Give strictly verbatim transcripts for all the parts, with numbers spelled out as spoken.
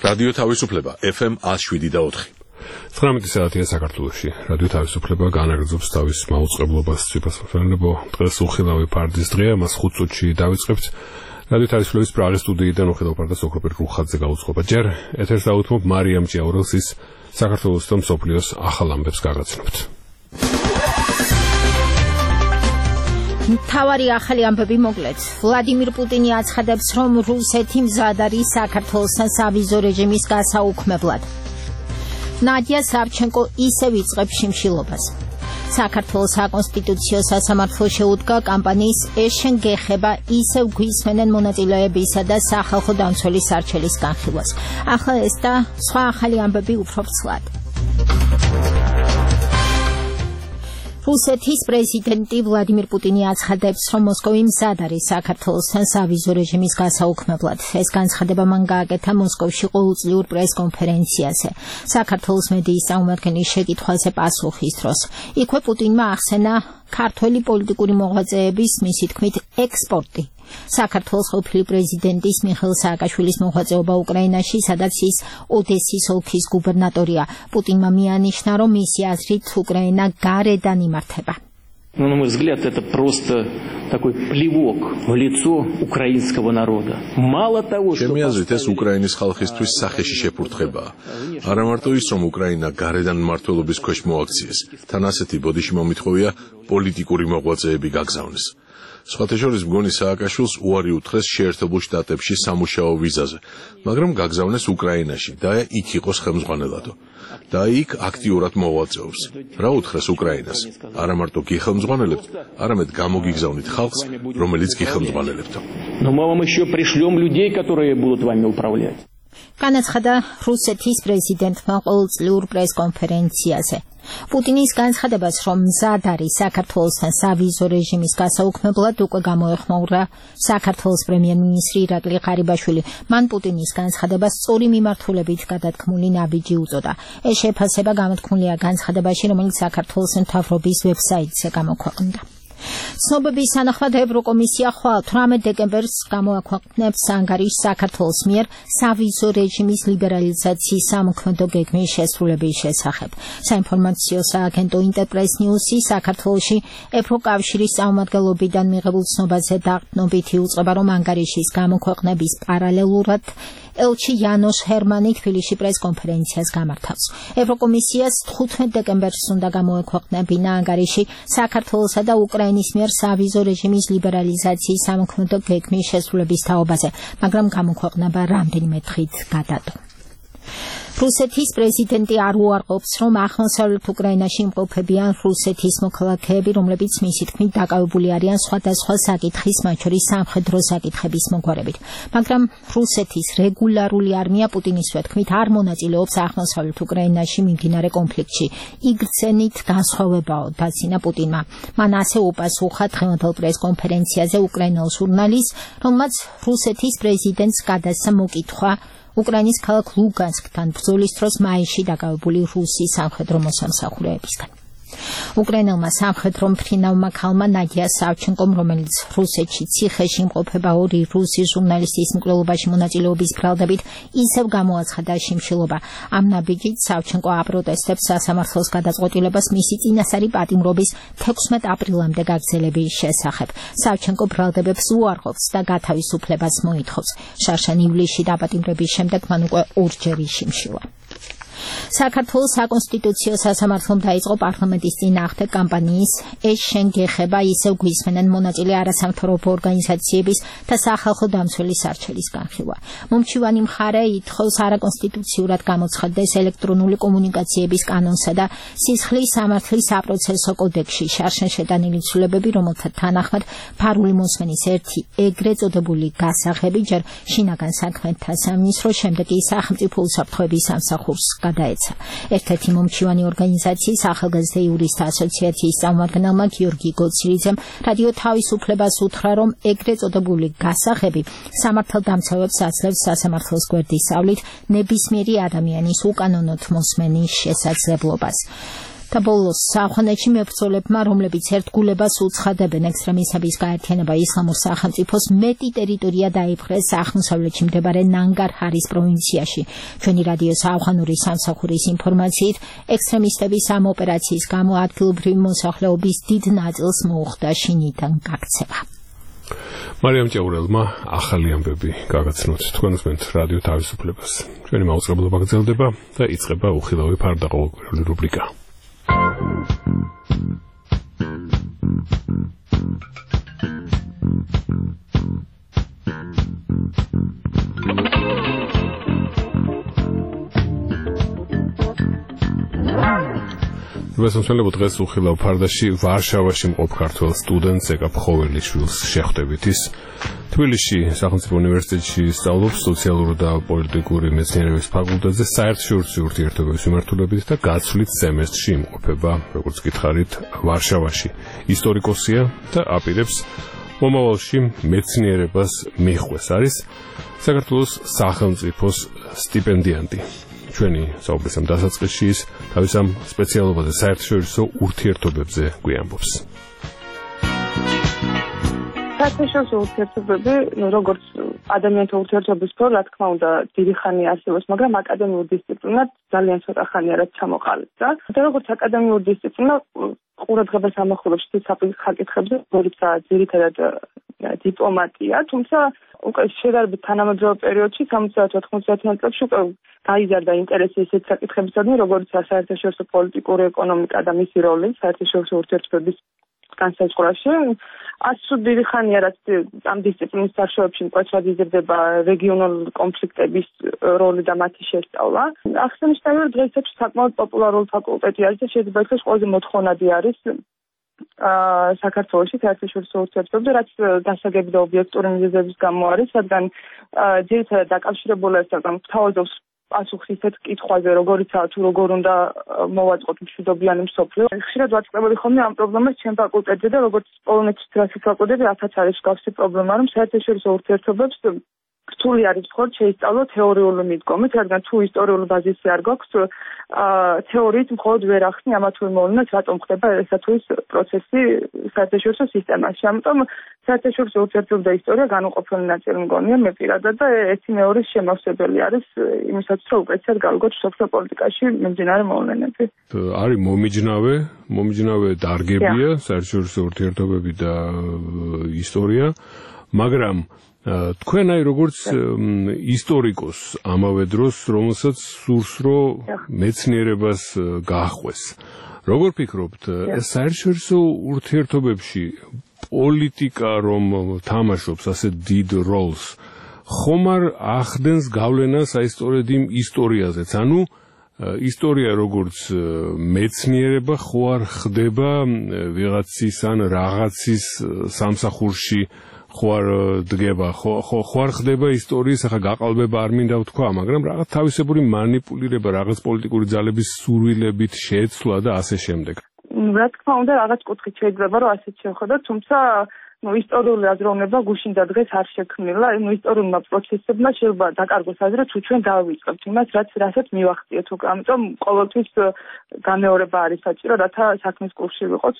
რადიო თავისუფლება F M one oh seven და four. ცხრამეტი საათია საქართველოში. რადიო თავისუფლება განაგრძობს თავის მაუწყებლობას ციფროსფეროებო. დღეს უხილავი ფარდის დღეა, მას ხუთ წუთში დავიწყებთ. რადიო თავისუფლების პრაღის სტუდიიდან უხილავ ფარდას ოქროპირ რუხაძე გაუწყობა. ჯერ ეთერს დაუთმობ მარიამ ჭიაურელს, ის საქართველოს და მსოფლიოს ახალ ამბებს გაგაცნობთ. თავარი ახალი ამბები მოკლედ. ვლადიმირ პუტინი აცხადებს, რომ რუსეთი მზად არის საქართველოსთან სავიზო რეჟიმის გასაუქმებლად. ნადია სავჩენკო ისევ იწყებს შიმშილობას. საქართველოს საკონსტიტუციო სასამართლო შეუდგა კამპანიის ეს შენ გეხება ისევ გვისმენენ მონაწილეებისა და სახალხო დამცველის არჩევის განხილვას. ახლა ეს და სხვა ახალი ამბები უფრო ვრცლად. რუსეთის პრეზიდენტი ვლადიმირ პუტინი აცხადებს, რომ მოსკოვი მზად არის საქართველოსთან სავიზო რეჟიმის გასაუქმებლად. ეს განცხადება მან გააკეთა მოსკოვში ყოველწლიურ პრესკონფერენციაზე. საქართველოს მედიის წარმომადგენლის შეკითხვაზე პასუხის დროს. იქვე პუტინმა ახსენა ქართველი პოლიტიკური მოღვაწეების, მისი თქმით, ექსპორტი. საქართველოს ყოფილი პრეზიდენტის მიხეილ სააკაშვილის მოღვაწეობა უკრაინაში, სადაც ის ოდესის ოლქის გუბერნატორია. პუტინმა მიანიშნა, რომ მისი აზრით უკრაინა გარედან იმართება. Но, на мой взгляд, это просто такой плевок в лицо украинского народа. Мало того, что... ჩემი აზრით, ეს უკრაინის ხალხისთვის სახეში შეფურთხებაა. არა მარტო ის, რომ უკრაინა გარედან მმართველობის ქვეშ მოაქციეს, თან ასეთი ბოდიში მომითხოვია პოლიტიკური მოღვაწეები გაგზავნეს. სხვათა შორის მგონი სააკაშვილს უარი უთხრეს შეერთებულ შტატებში სამუშაო ვიზაზე, მაგრამ გაგზავნეს უკრაინაში და იქ იყოს ხელმძღვანელადო. და იქ აქტიურად მოღვაწეობს. რა უთხრეს უკრაინას? არა მარტო გიხელმძღვანელებთ, არამედ გამოგიგზავნით ხალხს, რომელიც გიხელმძღვანელებთ. Но мы вам еще пришлем людей, которые будут вами управлять. განაცხადა რუსეთის პრეზიდენტმა ყოველწლიურ პრესკონფერენციაზე. პუტინის განცხადებას, რომ მზად არის საქართველოსთან სავიზო რეჟიმის გასაუქმებლად, უკვე გამოეხმაურა საქართველოს პრემიერ-მინისტრი ირაკლი ღარიბაშვილი. მან პუტინის განცხადებას სწორი მიმართულებით გადათქმული ნაბიჯი უწოდა. ეს შეფასება გამოთქმულია განცხადებაში, რომელიც საქართველოს მთავრობის ვებსაიტზე გამოქვეყნდა. ცნობების თანახმად ევროკომისია ხვალ თვრამეტ დეკემბერს გამოაქვეყნებს ანგარიშს საქართველოს მიერ სავიზო რეჟიმის ლიბერალიზაციის სამოქმედო გეგმის შესრულების შესახებ. საინფორმაციო სააგენტო ინტერპრეს ნიუსი საქართველოში ევროკავშირის წარმომადგენლობიდან მიღებულ ცნობაზე დაყრდნობით იუწყება, რომ ანგარიშის გამოქვეყნების პარალელურად ელჩი იანოშ ჰერმანი თბილისში პრესკონფერენციას გამართავს. ევროკომისიას თხუთმეტ დეკემბერს უნდა გამოექვეყნებინა ანგარიში საქართველოსა და უკრაინის მიერ სავიზო რეჟიმის ლიბერალიზაციის სამოქმედო გეგმის შესრულების თაობაზე, მაგრამ გამოქვეყნება რამდენიმე დღით გადადო. რუსეთის პრეზიდენტი არ უარყოფს, რომ აღმოსავლეთ უკრაინაში იმყოფებიან რუსეთის მოქალაქეები, რომლებიც მისი თქმით დაკავებული არიან სხვადასხვა საკითხის, მათ შორის სამხედრო საკითხების მოგვარებით. მაგრამ რუსეთის რეგულარული არმია პუტინის თქმით არ მონაწილეობს აღმოსავლეთ უკრაინაში მიმდინარე კონფლიქტში. იგრძენით განსხვავებაო, დაცინა პუტინმა. მან ასე უპასუხა დღევანდელ პრესკონფერენციაზე უკრაინელ ჟურნალისტს, რომელმაც რუსეთის პრეზიდენტს გადასცა მოკითხვა უკრაინის ქალაქ ლუგანსკთან ბრძოლის დროს მაისში დაკავებული რუსის სამხედრო მოსამსახურეებისგან. უკრაინელმა სამხედრო მფრინავმა ქალმა ნადია სავჩენკომ, რომელიც რუსეთში ციხეში იმყოფება ორი რუსი ჟურნალისტის მკვლელობაში მონაწილეობის ბრალდებით, ისევ გამოაცხადა შიმშილობა. ამ ნაბიჯით სავჩენკო აპროტესტებს სასამართლოს გადაწყვეტილებას მისი წინასწარი პატიმრობის თექვსმეტ აპრილამდე გაგრძელების შესახებ. სავჩენკო ბრალდებებს უარყოფს და გათავისუფლებას მოითხოვს. შარშან ივლისში დაპატიმრების შემდეგ მან უკვე ორჯერ იშიმშილა. საქართველოს საკონსტიტუციო სასამართლომ დაიწყო პარლამენტის წინააღმდეგ კამპანიის ეს შენ გეხება ისევ გვისმენენ მონაწილე არასამთავრობო ორგანიზაციების და სახალხო დამცველის არჩევის განხილვა. მომჩივანი მხარე ითხოვს არაკონსტიტუციურად გამოცხადდეს ელექტრონული კომუნიკაციების კანონსა და სისხლის სამართლის საპროცესო კოდექსში შარშან შეტანილი ცვლილებები, რომელთა თანახმად ფარული მოსმენის ერთი ეგრეთ წოდებული გასაღები ჯერ შინაგან საქმეთა სამინისტროს, შემდეგ კი სახელმწიფო უსაფრთხოების სამსახურს გადაეცა. ერთ-ერთი მომჩივანი ორგანიზაციის ახალგაზრდა იურისტთა ასოციაციის წარმომადგენელმა გიორგი გოცილიძემ რადიო თავისუფლებას უთხრა, რომ ეგრეთ წოდებული გასაღები სამართალდამცავებს აძლევს სასამართლოს გვერდის სწავლით ნებისმიერი ადამიანის უკანონოდ მოსმენის შესაძლებლობას. და ბოლოს საფრანგეთში მებრძოლებმა, რომლებიც ერთგულებას უცხადებენ ექსტრემისტების გაერთიანება ისლამურ სახელმწიფოს, მეტი ტერიტორია დაიპყრეს აღმოსავლეთში მდებარე ნანგარჰარის პროვინციაში. ჩვენი რადიოს ავღანური სამსახურის ინფორმაციით, ექსტრემისტების ამ ოპერაციის გამო ადგილობრივი მოსახლეობის დიდ ნაწილს მოუხდა შინიდან გაქცევა. მარიამ ჭეურელმა ახალი ამბები გაგაცნოთ. თქვენ უსმენთ რადიო თავისუფლებას. ჩვენი მაუწყებლობა გრძელდება და იწყება უხილავი ფარდა ყოველკვირეული რუბრიკა. ვესწრებოდეთ დღეს უხილავ ფარდაში ვარშავაში მყოფ ქართველ სტუდენტს ეკა ფხოვერლიშვილს შეხვდებით. ის თბილისში სახელმწიფო უნივერსიტეტში სწავლობს სოციალური და პოლიტიკური მეცნიერების ფაკულტეტზე საერთაშორისო ურთიერთობების მიმართულებით და გაცვლით სემესტრში იმყოფება, როგორც გითხარით, ვარშავაში. ისტორიკოსია და აპირებს მომავალში მეცნიერებას მიხვდეს. არის საქართველოს სახელმწიფოს სტიპენდიანტი. ჩვენი საუბრის ამ დასაწყისში ის თავის ამ სპეციალობაზე საერთაშორისო ურთიერთობებზე გვიამბობს. საერთაშორისო ურთიერთობები, როგორც ადამიანთა ურთიერთობის სფერო, რა თქმა უნდა, დიდი ხანი არსებობს, მაგრამ აკადემიურ დისციპლინად ძალიან ცოტა ხანია რაც ჩამოყალიბდა. და როგორც აკადემიურ დისციპლინა ყურადღებას ამახვილებს საკითხებზე, როდესაც ძირითადად დიპლომატია, თუმცა უკვე შედარებით თანამედროვე პერიოდში სამოცდაათი-ოთხმოცდაათიან წლებში უკვე გაიზარდა ინტერესი ისეთ საკითხებისადმი, როგორც საერთაშორისო პოლიტიკური ეკონომიკა და მისი როლი საერთაშორისო ურთიერთობების განსაზღვრაში. ასრუ დიდი ხანია რაც ამ დისციპლინის საშუალებებში მკვეთრად იზრდება რეგიონალური კონფლიქტების როლი და მათი შესწავლა. აღსანიშნავია, დღეისათვის საკმაოდ პოპულარული ფაკულტეტი არის და შეიძლება ითქვას ყველაზე მოთხოვნადი არის საქართველოში საერთაშორისო ურთიერთობებზე, რაც დასაგები და ობიექტური მიზეზების გამო არის, რადგან ძირითადად დაკავშირებული არის თავადობს პასუხს ისეთ კითხვაზე, როგორიცაა თუ როგორ უნდა მოვაწყოთ მშვიდობიანი მსოფლიო. ხშირად ვაწყდები ხოლმე ამ პრობლემას ჩემ ფაკულტეტზე და როგორც პოლონეთის დრასის ფაკულტეტი, რათაც არის მსგავსი პრობლემა, რომ საერთაშორისო ურთიერთობებს რთული არის მხოლოდ შეისწავლო თეორიული მიდგომით, რადგან თუ ისტორიული ბაზისი არ გვაქვს, თეორიით მხოლოდ ვერ ახსნი ამა თუ იმ მოვლენას, რატომ ხდება ესა თუ ის პროცესი საერთაშორისო სისტემაში. ამიტომ საერთაშორისო ურთიერთობები და ისტორია განუყოფელი ნაწილი მგონია მე პირადად და ერთი მეორის შემავსებელი არის იმისათვის, რომ უკეთესად გავიგოთ მსოფლიო პოლიტიკაში მიმდინარე მოვლენები. არის მომიჯნავე, მომიჯნავე დარგებია საერთაშორისო ურთიერთობები და ისტორია, მაგრამ თქვენ აი როგორც ისტორიკოს ამავე დროს, რომელსაც სურს რომ მეცნიერებას გაახვეს. როგორ ფიქრობთ, საერთაშორისო ურთიერთობებში პოლიტიკა რომ თამაშობს ასე დიდ როლს, ხომ არ ახდენს გავლენას აი სწორედ იმ ისტორიაზეც? ანუ ისტორია როგორც მეცნიერება ხო არ ხდება ვიღაცის ან რაღაცის სამსახურში, ხო არ დგება, ხო ხო არ ხდება ისტორიის, ახლა გაყალბება არ მინდა ვთქვა, მაგრამ რაღაც თავისებური манипуლირება, რაღაც პოლიტიკური ძალების სურვილებით შეცვლა და ასე შემდეგ. რა თქმა უნდა, რაღაც კუთხით შეიძლება რომ ასეც შეხვდა, თუმცა ну ისტორიული აზროვნება გუშინ და დღეს არ შექმნილა, ну ისტორიულმა პროცესებმა შეიძლება დაკარგოს აზრი თუ ჩვენ დავიწყებთ იმას, რაც რასაც მივახციეთ უკვე. ამიტომ ყოველთვის გამეორება არის საჭირო, რათა საქმის კურსში ვიყოთ.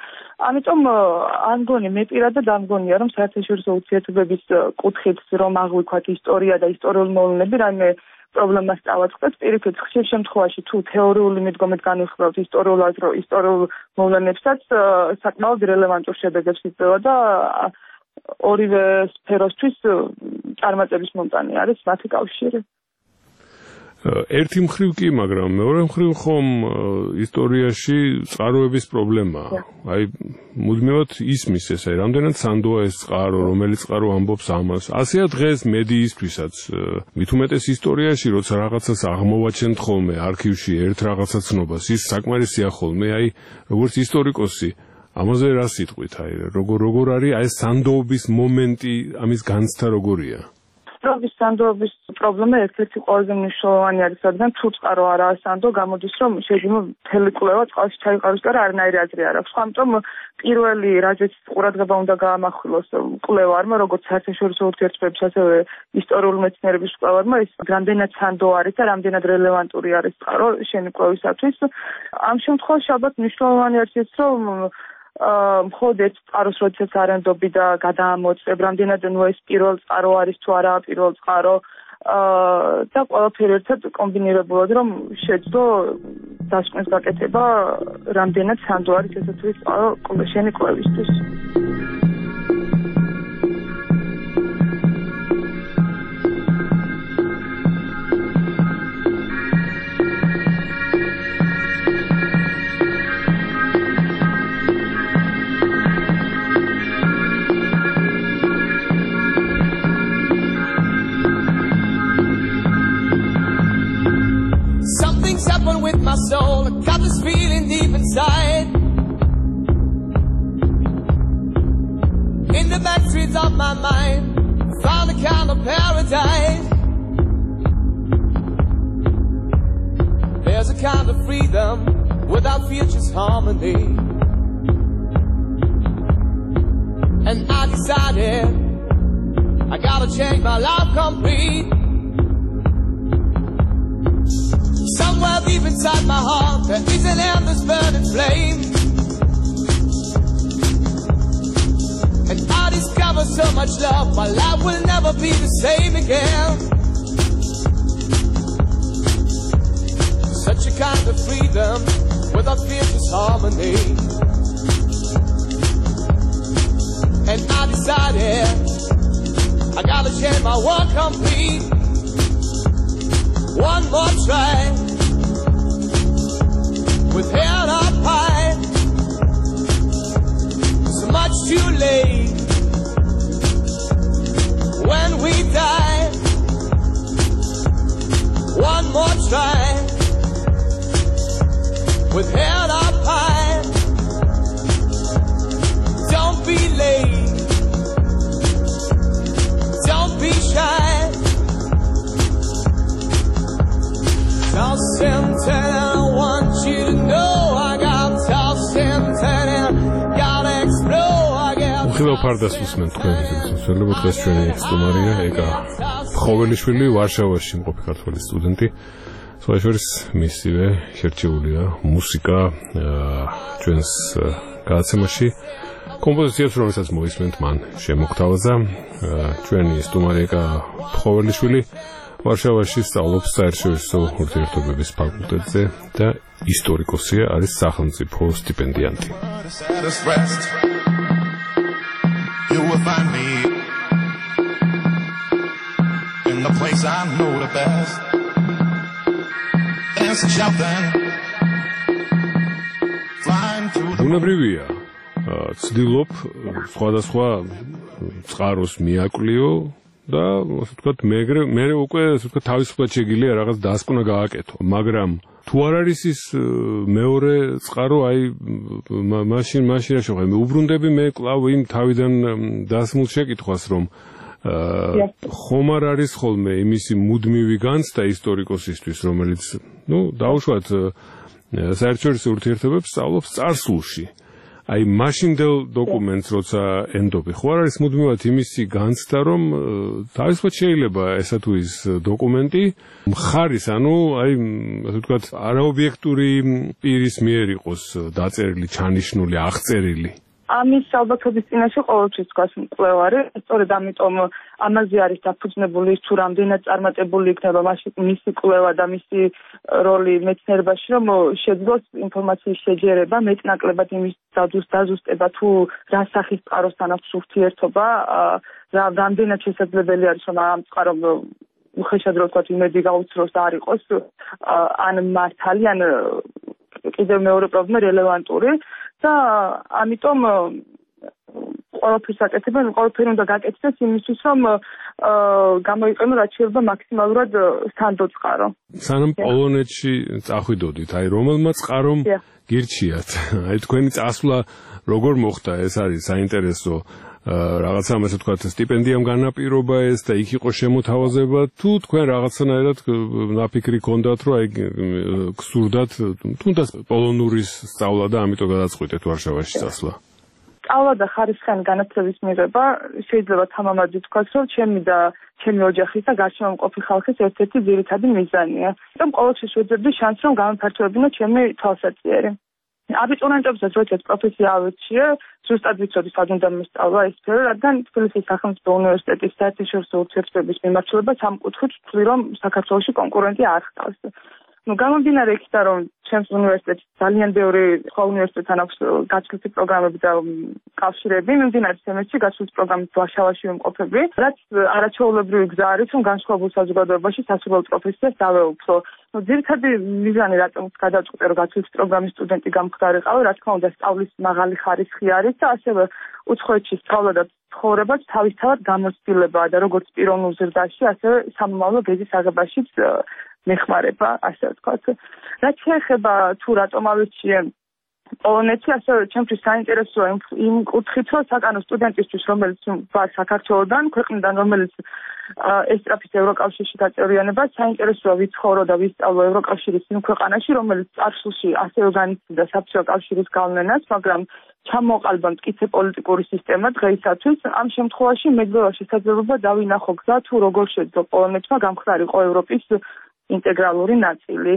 ამიტომ არ მგონია, მე პირადად არ მგონია, რომ საერთაშორისო ურთიერთობების კუთხით რომ აღვიქვათ ისტორია და ისტორიული მოვლენები რაიმე პრობლემას წავაწყდეთ. პირიქით, ხშირ შემთხვევაში თუ თეორიული მიდგომით განვიხილავთ ისტორიულ აზრო, ისტორიულ მოვლენებსაც საკმაოდ რელევანტურ შედეგებს იძლევა და ორივე სფეროსთვის წარმატების მომტანი არის მათი კავშირი. ერთი მხრივ კი, მაგრამ მეორე მხრივ ხომ ისტორიაში წყაროების პრობლემაა. აი, მუდმივად ისმის ეს, აი, რამდენად სანდოა ეს წყარო, რომელი წყარო ამბობს ამას. ასეა დღეს მედიისთვისაც, მით უმეტეს ისტორიაში, როცა რაღაცას აღმოვაჩენთ ხოლმე არქივში ერთ რაღაცა ცნობას, ის საკმარისია ხოლმე, აი, როგორც ისტორიკოსი, ამაზე რა სიტყვით, აი, როგორ როგორ არის აი სანდოობის მომენტი, ამის განცდა როგორია? წყაროების სანდოების პრობლემა ერთ-ერთი ყველაზე მნიშვნელოვანი არის, რადგან თუ წყარო არაა სანდო, გამოდის რომ შეიძლება მთელი კვლევა წყალში ჩაიყაროს და არანაირი აზრი არ აქვს. ამიტომ პირველი რაზეც ყურადღება უნდა გაამახვილოს კვლევარმა, როგორც საერთაშორისო ურთიერთობების, ასევე ისტორიული მეცნიერების კვლევარმა, ის რამდენად სანდო არის და რამდენად რელევანტური არის წყარო შენი კვლევისათვის. ამ შემთხვევაში ალბათ მნიშვნელოვანი არის ის, რომ მხოლოდ ერთ წყაროს როდესაც არენდობი და გადაამოწებ, რამდენად ნუ ეს პირველ წყარო არის თუ არაა პირველ წყარო და ყველაფერი ერთად კომბინირებულად რომ შეძლო დასკვნის გაკეთება, რამდენად სანდო არის ესე თუ ის წყარო შენი კვლევისთვის. With my soul, I got this feeling deep inside. In the back streets of my mind, found a kind of paradise. There's a kind of freedom without fear, just harmony. And I decided I gotta change my life complete. Somewhere deep inside my heart there is an endless burning flame, and I discover so much love, my life will never be the same again. Such a kind of freedom without fear, just harmony. And I decided I gotta change my world complete. One more try, with head up high, so much too late. When we die, one more try, with head up high. Don't be late, don't be shy. Toss and turn, I want you to know I got toss and turn, gotta explode, I got. ხილავ ფარდას უსმენ თქვენ შესაძლებლობა დღეს ჩვენი სტუმარია ეკა ხოველიშვილი, ვარშავაში მყოფი ქართველი სტუდენტი. სხვა შორის მისივე შერჩეულია მუსიკა ჩვენს გადაცემაში. კომპოზიციებს რომელსაც მოისმენთ მან შემოგთავაზა ჩვენი სტუმარი ეკა ხოველიშვილი. ვარშავაში სწავლობს საერთაშორისო ურთიერთობების ფაკულტეტზე და ისტორიკოსია, არის სახელმწიფო სტიპენდიანტი. You will find me in the place I know the best. Dancing, shouting, flying to the უნებრივია ცდილობ სხვადასხვა წყაროს მიაკვლიო და ასე ვთქვათ, მეგრე მე უკვე ასე ვთქვათ თავისუფლად შეგიძლია რაღაც დასკვნა გააკეთო, მაგრამ თუ არ არის ის მეორე წყარო, აი მაშინ მაშინ რა შეხვე, მე უბრუნდები მე კლავ იმ თავიდან დასმულ შეკითხვას, რომ ხომ არ არის ხოლმე იმისი მუდმივი განცდა ისტორიკოსისთვის, რომელიც, ну, დაუშვათ საერთაშორისო ურთიერთობებს სწავლობს წარსულში. აი მაშინდელ დოკუმენტს როცა ენდობი, ხო არ არის მუდმივად იმისი განცდა, რომ თავისუფლად შეიძლება ესა თუ ის დოკუმენტი მხარის, ანუ აი ასე ვთქვათ, არაობიექტური პირის მიერ იყოს დაწერილი, ჩანიშნული, აღწერილი. ამის ალბათობის წინაშე ყოველთვის დგას მკვლევარი, სწორედ ამიტომ ამაზე არის დაფუძნებული ის, თუ რამდენად წარმატებული იქნება მისი კვლევა და მისი როლი მეცნიერებაში, რომ შეძლოს ინფორმაციის შეჯერება, მეტნაკლებად იმის დაზუსტება, თუ რა სახის წყაროსთან აქვს ურთიერთობა, რამდენად შესაძლებელი არის, რომ ამ წყარომ უხეშად რო ვთქვათ, იმედი გაუცროს და არ იყოს ან მართალი, ან კიდევ მეორე პრობლემა რელევანტური. და ამიტომ ყველაფერს აკეთებენ, ყველაფერი უნდა გაკეთდეს იმისთვის, რომ გამოიყენო რაც შეიძლება მაქსიმალურად სანდო წყარო. სანამ პოლონეთში წახვიდოდით, აი რომელმა წყარომ გირჩიათ? აი თქვენი წასვლა როგორ მოხდა? ეს არის საინტერესო. რაღაცა ასე ვთქვათ, სტიპენდიამ განაპირობა ეს და იქ იყო შემოთავაზება, თუ თქვენ რაღაცნაირად ნაფიქრი გქონდათ, რომ აი გსურდათ თუნდაც პოლონურის სწავლა და ამიტომ გადაწყვიტეთ ვარშავაში წასვლა? სწავლა და ხარისხიანი განათლების მიღება შეიძლება თამამად ვთქვათ, რომ ჩემი და ჩემი ოჯახის და გარშემო მყოფი ხალხის ერთ-ერთი ძირითადი მიზანია. ამიტომ ყოველთვის ვეძებდი შანსს, რომ გამოფართოებინო ჩემი თვალსაჩინო. აბიტურიენტებსაც როდესაც პროფესია ავირჩიე, ზუსტად ვიცოდი სად უნდა მისწავლა ეს სფერო, რადგან თბილისის სახელმწიფო უნივერსიტეტის საერთაშორისო ურთიერთობების მიმართულება სამ კუთხით ვთვლი, რომ საქართველოში კონკურენტი არ ხტავს. Ну, გამომდინარე იქიდან, რომ ჩემს უნივერსიტეტში ძალიან ბევრი სხვა უნივერსიტეტთან აქვს გაცვლითი პროგრამები და კავშირები, მიმდინარე სემესტრში გაცვლითი პროგრამით ვარშავაში ვიმყოფები, რაც არაჩვეულებრივი გზა არის, რომ განსხვავებულ საზოგადოებაში სასურველ პროფესიას დავეუფლო. Ну, ძირითადი მიზანი, რატომაც გადავწყვიტე, რომ გაცვლითი პროგრამის სტუდენტი გამხდარიყავი, რა თქმა უნდა, სწავლის მაღალი ხარისხი არის და ასევე უცხოეთში სწავლა და ცხოვრებაც თავისთავად გამოცდილებაა და როგორც პიროვნულ ზრდაში, ასევე სამომავლო გეზის აღებაშიც მეხმარება, ასე ვთქვათ. რაც შეეხება თუ რატომ ავირჩიე პოლონეთი, ასევე ჩემთვის საინტერესოა იმ კუთხით, რომ საკანო სტუდენტისთვის, რომელიც ვარ საქართველოდან, ქვეყნიდან, რომელიც ესწრაფის ევროკავშირში გაწევრიანება, საინტერესოა ვიცხოვრო და ვისწავლო ევროკავშირის იმ ქვეყანაში, რომელიც წარსულში ასევე განიცდიდა საბჭოთა კავშირის გავლენას, მაგრამ ჩამოყალიბა მტკიცე პოლიტიკური სისტემა დღეისათვის. ამ შემთხვევაში მეძღვა შესაძლებლობა დავინახო გზა, თუ როგორ შეძლო პოლონეთმა გამხდარიყო ევროპის ინტეგრალური ნაწილი.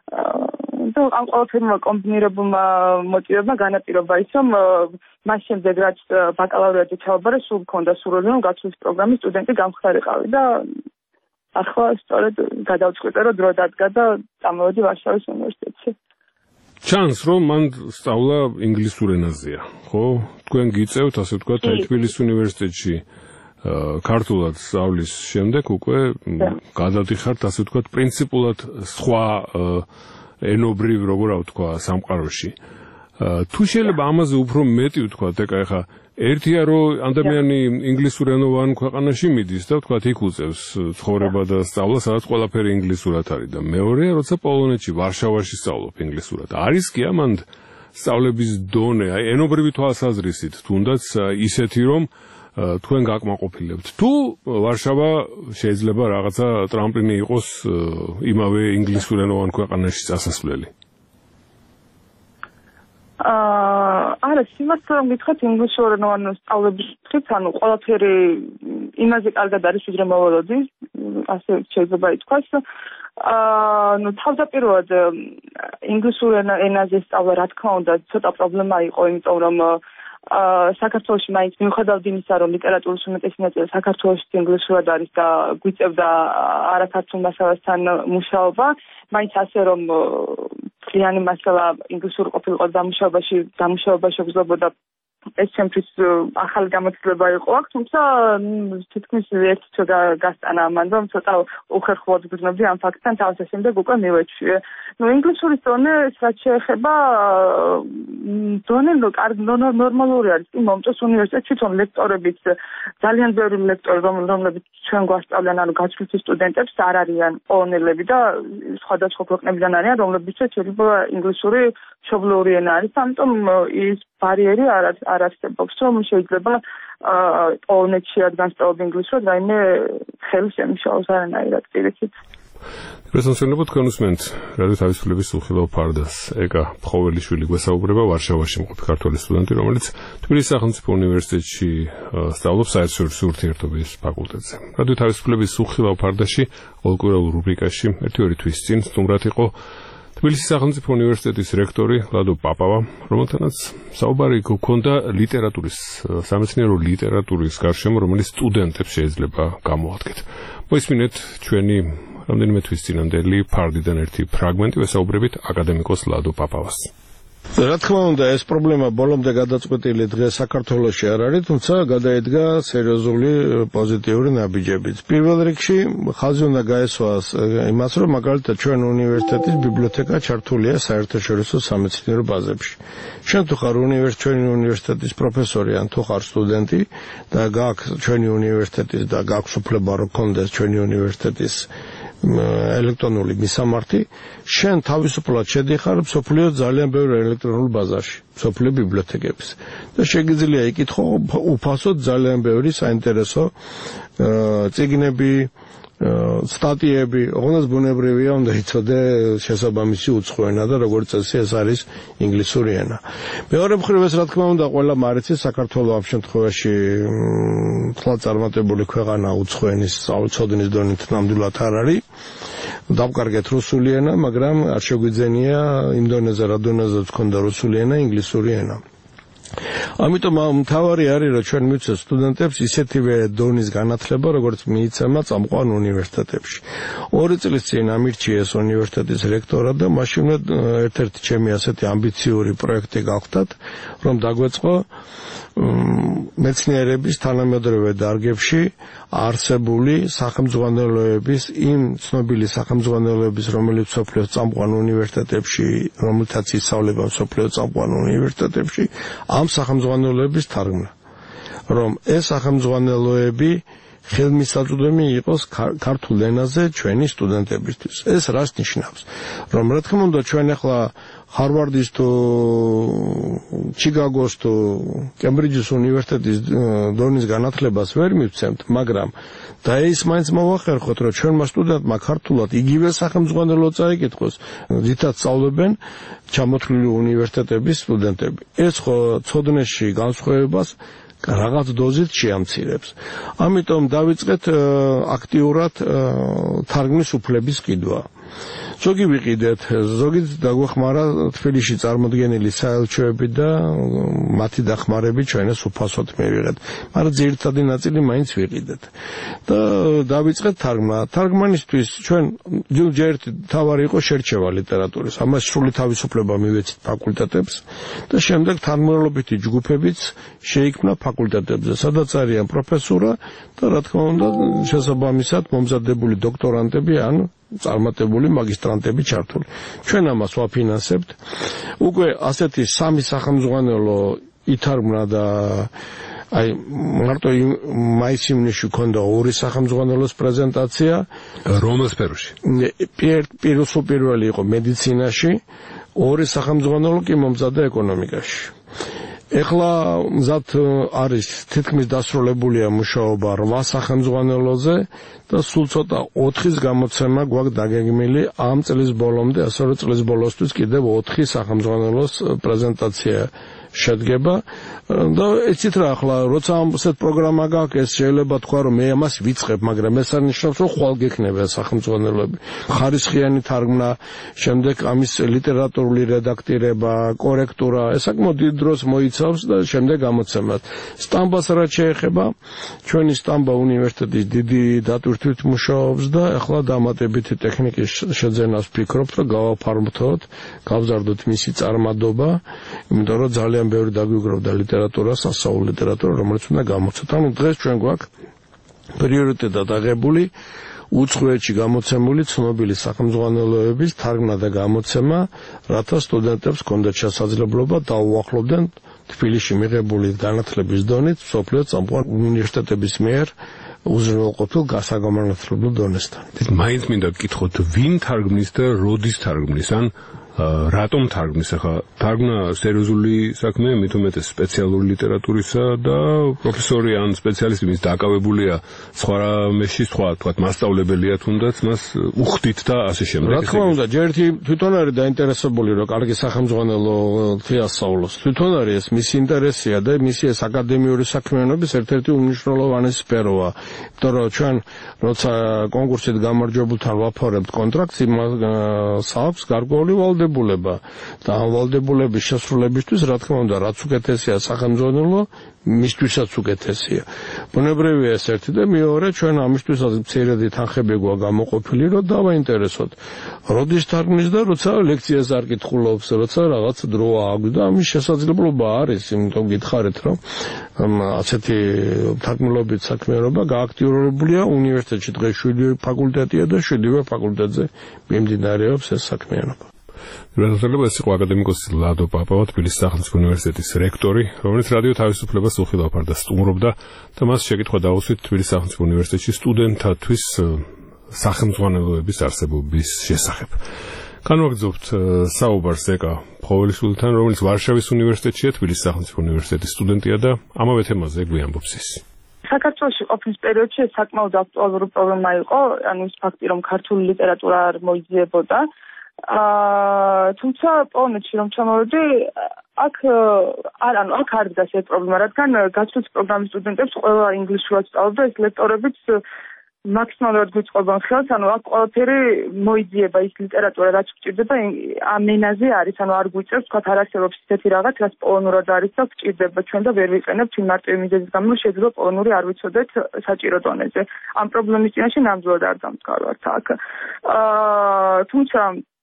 და ამ ყველაფერმა კომბინირებულმა მოტივებმა განაპირობა ის, რომ მას შემდეგ რაც ბაკალავრიატი ჩავაბარე, სულ მქონდა სურვილი, რომ გაცვლითი პროგრამის სტუდენტი გამხდარიყავი და ახლა სწორედ გადავწყვიტე, რომ დრო დადგა და წამოვედი ვარშავის უნივერსიტეტში. ჩანს, რომ მან სწავლა ინგლისურ ენაზეა, ხო? თქვენ გიწევთ, ასე ვთქვათ, თბილისის უნივერსიტეტში ქართულად სწავლის შემდეგ უკვე გადადიხართ, ასე ვთქვათ, პრინციპულად სხვა ენობრივ, როგორ ვთქვა, სამყაროში. თუ შეიძლება ამაზე უფრო მეტი ვთქვათ, ეხლა ერთია, რომ ადამიანი ინგლისურენოვან ქვეყანაში მიდის და ვთქვათ, იქ უწევს ცხოვრება და სწავლა, სადაც ყველაფერი ინგლისურად არის და მეორეა, როცა პოლონეთში, ვარშავაში სწავლობ ინგლისურად. არის კი ამან სწავლების დონე, აი ენობრივი თვალსაზრისით, თუნდაც ისეთი, რომ თქვენ გაკმაყოფილებთ. თუ ვარშავა შეიძლება რაღაცა ტრამპლინი იყოს იმავე ინგლისურენოვან ქვეყანაში წასასვლელი? აა, არა, სიმართლე რომ გითხრათ, ინგლისურენოვან სწავლების კუთხით, ანუ ყველაფერი იმაზე კარგად არის, ვიდრე მოვალოდი, ასე შეიძლება ითქვას. აა, ну, თავდაპირველად ინგლისურ ენაზე სწავლა, რა თქმა უნდა, ცოტა პრობლემა იყო, იმიტომ რომ საქართველოში მაინც მიუხედავად იმისა, რომ ლიტერატურის უმეტესი ნაწილი საქართველოში ინგლისურად არის და გვიწევდა არაქართულ მასალასთან მუშაობა, მაინც ასე რომ წლიანი მასალა ინგლისური ყოფილიყო დამუშავებაში, დამუშავებაში გრძელდებოდა ეს ჩემთვის ახალი გამოცდილება იყო აქ, თუმცა თითქმის ერთი თვე გასტანა ამან, რომ ცოტა უხერხულად ვგრძნობდი ამ ფაქტთან, თავის შემდეგ უკვე მივეჩვიე. ნუ ინგლისურის დონე, რაც შეეხება დონე ნორმალური არის, კი მომწონს უნივერსიტეტში თვითონ ლექტორებიც, ძალიან ბევრი ლექტორი, რომლებიც ჩვენ გვასწავლიან, ანუ გაცვლითი სტუდენტებს არ არიან პოლონელები და სხვადასხვა ქვეყნებიდან არიან, რომლებიცაც შეიძლება ინგლისური მშობლიური ენა არის, ამიტომ ის ბარიერი არ არ არსებობს, რომ შეიძლება პოლონეთში რადგან სწავლობ ინგლისურად, რაიმე ხელი შემიშაოს არანაირად პირიქით. პრესონსენებო თქვენ უსმენთ რადიო თავისუფლების უხილავ ფარდას ეკა ფხოველიშვილი გვესაუბრება ვარშავაში მყოფი ქართველი სტუდენტი, რომელიც თბილისის სახელმწიფო უნივერსიტეტში სწავლობს საერთაშორისო ურთიერთობების ფაკულტეტზე. რადიო თავისუფლების უხილავ ფარდაში ყოველკვირეულ რუბრიკაში ერთი ორი თვის წინ სტუმრად იყო თბილისის სახელმწიფო უნივერსიტეტის რექტორი ლადო პაპავა, რომელთანაც საუბარი გქონდა ლიტერატურის, სამეცნიერო ლიტერატურის გარშემო, რომელიც სტუდენტებს შეიძლება გამოადგეთ. მოისმინეთ ჩვენი რამდენიმე თვის წინანდელი ფარდიდან ერთი ფრაგმენტი, ვესაუბრებით აკადემიკოს ლადო პაპავას. რა თქმა უნდა, ეს პრობლემა ბოლომდე გადაწყვეტილი დღეს საქართველოში არ არის, თუმცა გადაედგა სერიოზული პოზიტიური ნაბიჯებით. პირველ რიგში ხაზი უნდა გაესვას იმას, რომ მაგალითად ჩვენ უნივერსიტეტის ბიბლიოთეკა ჩართულია საერთაშორისო სამეცნიერო ბაზებში. ჩვენ თუ ხარ უნივერსიტეტის ჩვენი უნივერსიტეტის პროფესორი ან თუ ხარ სტუდენტი და გაქვს ჩვენი უნივერსიტეტის და გაქვს უფლება რომ გქონდეს ჩვენი უნივერსიტეტის ელექტრონული მისამართი, შენ თავისუფლად შედიხარ მსოფლიოს ძალიან ბევრ ელექტრონულ ბაზარში, მსოფლიო ბიბლიოთეკების. და შეგიძლია იკითხო უფასოდ ძალიან ბევრი საინტერესო წიგნები, სტატიები, ოღონდ ბუნებრივია უნდა იცოდე შესაბამისი უცხო ენა და როგორც წესი ეს არის ინგლისური ენა. მეორე მხრივ ეს რა თქმა უნდა ყველა მარიცის საქართველოს ამ შემთხვევაში თვალ წარმატებული ქვეყანა უცხო ენის სწავლცოდნის დონით ნამდვილად არ არის. დავკარგეთ რუსული ენა, მაგრამ არ შეგვიძენია იმ დონეზე რა დონეზეც ქონდა რუსული ენა, ინგლისური ენა. ამიტომ მთავარი არის რომ ჩვენ მივცეთ სტუდენტებს ისეთივე დონის განათლება როგორც მიიცემა წამყვან უნივერსიტეტებში. ორი წლის წინ ამირჩიეს უნივერსიტეტის რექტორად და მაშინ ერთ-ერთი ჩემი ასეთი ამბიციური პროექტი გავხდათ, რომ დაგვეწყო მეცნიერების თანამედროვე დარგებში არსებული სახელმძღვანელოების იმ ცნობილი სახელმძღვანელოების რომელიც მსოფლიოს წამყვან უნივერსიტეტებში, რომელთაც ისწავლება მსოფლიოს წამყვან უნივერსიტეტებში, ამ სახელმძღვანელოების თარგმნა. რომ ეს სახელმძღვანელოები ხელმისაწვდომი იყოს ქართულ ენაზე ჩვენი სტუდენტებისთვის. ეს რას ნიშნავს? რომ რა თქმა უნდა ჩვენ ახლა ჰარვარდის თუ ჩიკაგოს თუ კემბრიჯის უნივერსიტეტის დონის განათლებას ვერ მივცემთ, მაგრამ და ის მაინც მოვახერხოთ, რომ ჩვენმა სტუდენტმა ქართულად იგივე სახელმძღვანელო წაიკითხოს, რითაც სწავლობენ ჩამოთვლილი უნივერსიტეტების სტუდენტები. ეს ხო ცოდნაში განსხვავებას რაღაც დოზით შეამცირებს. ამიტომ დავიწყეთ აქტიურად თარგმნის უფლების ყიდვა. ზოგი ვიყიდეთ, ზოგი დაგვეხმარა თბილისში წარმოდგენილი საელჩოები და მათი დახმარებით ჩვენ ეს უფასოდ მივიღეთ. მაგრამ ძირითადი ნაწილი მაინც ვიყიდეთ. და დავიწყეთ თარგმნა. თარგმანისთვის ჩვენ ჯერ თავარი იყო შერჩევა ლიტერატურის. ამას სრული თავისუფლება მივეცით ფაკულტეტებს და შემდეგ თანმიმდევრობითი ჯგუფებიც შეიქმნა ფაკულტეტებზე, სადაც არიან პროფესურა და რა თქმა უნდა შესაბამისად მომზადებული დოქტორანტები ან წარმატებული მაგისტრანტები ჩართული. ჩვენ ამას ვაფინანსებთ. უკვე ასეთი სამი სახელმძღვანელო ითარგმნა და აი მარტო მაის-ივნისში ქონდა ორი სახელმძღვანელოს პრეზენტაცია. რომელ სფეროში? პირველი იყო მედიცინაში, ორი სახელმძღვანელო კი მომზადდა ეკონომიკაში. ეხლა მზად არის თითქმის დასრულებულია მუშაობა რვა სახელმძღვანელოზე და სულ ცოტა ოთხის გამოცემა გვაქვს დაგეგმილი ამ წლის ბოლომდე, ასე რომ წლის ბოლოსთვის კიდევ ოთხი სახელმძღვანელოს პრეზენტაცია შედგება და ეცით რა ახლა როცა ასეთ პროგრამა გაქვს ეს შეიძლება თქვა რომ მე ამას ვიწყებ, მაგრამ ეს არ ნიშნავს რომ ხვალ გექნება სახელმძღვანელოები. ხარისხიანი თარგმნა, შემდეგ ამის ლიტერატურული რედაქტირება, კორექტურა, ეს საკმაოდ დიდ დროს მოიცავს და შემდეგ გამოცემას. სტამბას რაც შეეხება, ჩვენი სტამბა უნივერსიტეტის დიდი დატვირთვით მუშაობს და ახლა დამატებითი ტექნიკის შეძენას ვფიქრობთ, რომ გავაფართოვოთ, გავზარდოთ მისი წარმადობა, იმიტომ რომ ძალიან ძალიან ბევრი დაგვიგროვდა ლიტერატურა, სასწავლო ლიტერატურა, რომელიც უნდა გამოცოთ. ანუ დღეს ჩვენ გვაქვს პრიორიტეტად აღებული უცხოეთში გამოცემული ცნობილი სახელმძღვანელოების თარგმნა და გამოცემა, რათა სტუდენტებს ჰქონდათ შესაძლებლობა დაუახლოვდნენ თბილისში მიღებული განათლების დონით მსოფლიოს წამყვან უნივერსიტეტების მიერ უზრუნველყოფილ გასაგანმანათლებლო დონესთან. მაინც მინდა გკითხოთ, ვინ თარგმნის და როდის თარგმნის, ან რატომ თარგმნის? ახლა თარგმნა სერიოზული საქმეა, მით უმეტეს სპეციალური ლიტერატურისა და პროფესორი ან სპეციალისტი მის დაკავებულია სხვა რამეში, სხვა თქვათ მასწავლებელია თუნდაც, მას უხდით და ასე შემდეგ. რა თქმა უნდა, ჯერ ერთი თვითონ არის დაინტერესებული, რომ კარგი სახელმძღვანელო შეასწავლოს. თვითონ არის ეს მისი ინტერესია და მისი ეს აკადემიური საქმიანობის ერთ-ერთი უმნიშვნელოვანესი სფეროა. იმიტომ რომ ჩვენ როცა კონკურსით გამარჯვებულთან ვაფორებთ კონტრაქტს, იმას საობს გარკვეული ვალდებულება. და ამ ვალდებულების შესრულებისთვის, რა თქმა უნდა, რაც უკეთესია სახელმძღვანელო, მისთვისაც უკეთესია. ბუნებრივია ეს ერთი და მეორე, ჩვენ ამისთვისაც მცირედი თანხები გვაქვს გამოყოფილი, რომ დავაინტერესოთ. როდის თარგმნის და როცა ლექციას არ კითხულობს, როცა რაღაც დრო აქვს და ამის შესაძლებლობა არის, იმიტომ გითხარით, რომ ასეთი თარგმნილობით საქმიანობა გააქტიურებულია უნივერსიტეტში. დღეს შვიდი ფაკულტეტია და შვიდივე ფაკულტეტზე მიმდინარეობს ეს საქმიანობა. რადგან ეს იყო აკადემიკოსი ლადო პაპავა, თბილისის სახელმწიფო უნივერსიტეტის რექტორი, რომელიც რადიო თავისუფლებას უხილავ ფარდას სტუმრობდა და მას შეკითხვა დაუსვით თბილისის სახელმწიფო უნივერსიტეტში სტუდენტთათვის სახელმძღვანელოების არსებობის შესახებ. განვაგრძობთ საუბარს ეკა ფხოველიშვილთან, რომელიც ვარშავის უნივერსიტეტშია, თბილისის სახელმწიფო უნივერსიტეტის სტუდენტია და ამავე თემაზე გვიამბობს ის. საქართველოში ყოფნის პერიოდში საკმაოდ აქტუალური პრობლემა იყო, ანუ ის ფაქტი, რომ ქართული ლიტერატურა არ მოიძიებოდა. აა თუმცა პოლონეთში რომ ჩამოვედი, აქ არ ანუ აქ არ დგას ეს პრობლემა, რადგან გაცვლის პროგრამის სტუდენტებს ყველა ინგლისურად სწავლობდა, ეს ლექტორებიც მაქსიმალურად გვიწყობენ ხელს, ანუ აქ ყველაფერი მოიძიება ის ლიტერატურა, რაც გვჭირდება ამ ენაზე არის, ანუ არ გვიწევს, თქვა არ არსებობს ისეთი რაღაც, რაც პოლონურად არის და გვჭირდება ჩვენ და ვერ ვიყენებთ იმ მარტივი მიზეზის გამო, რომ შეიძლება პოლონური არ ვიცოდეთ საჭირო დონეზე. ამ პრობლემის წინაშე ნამდვილად არ დამდგარვართ აქ. აა თუმცა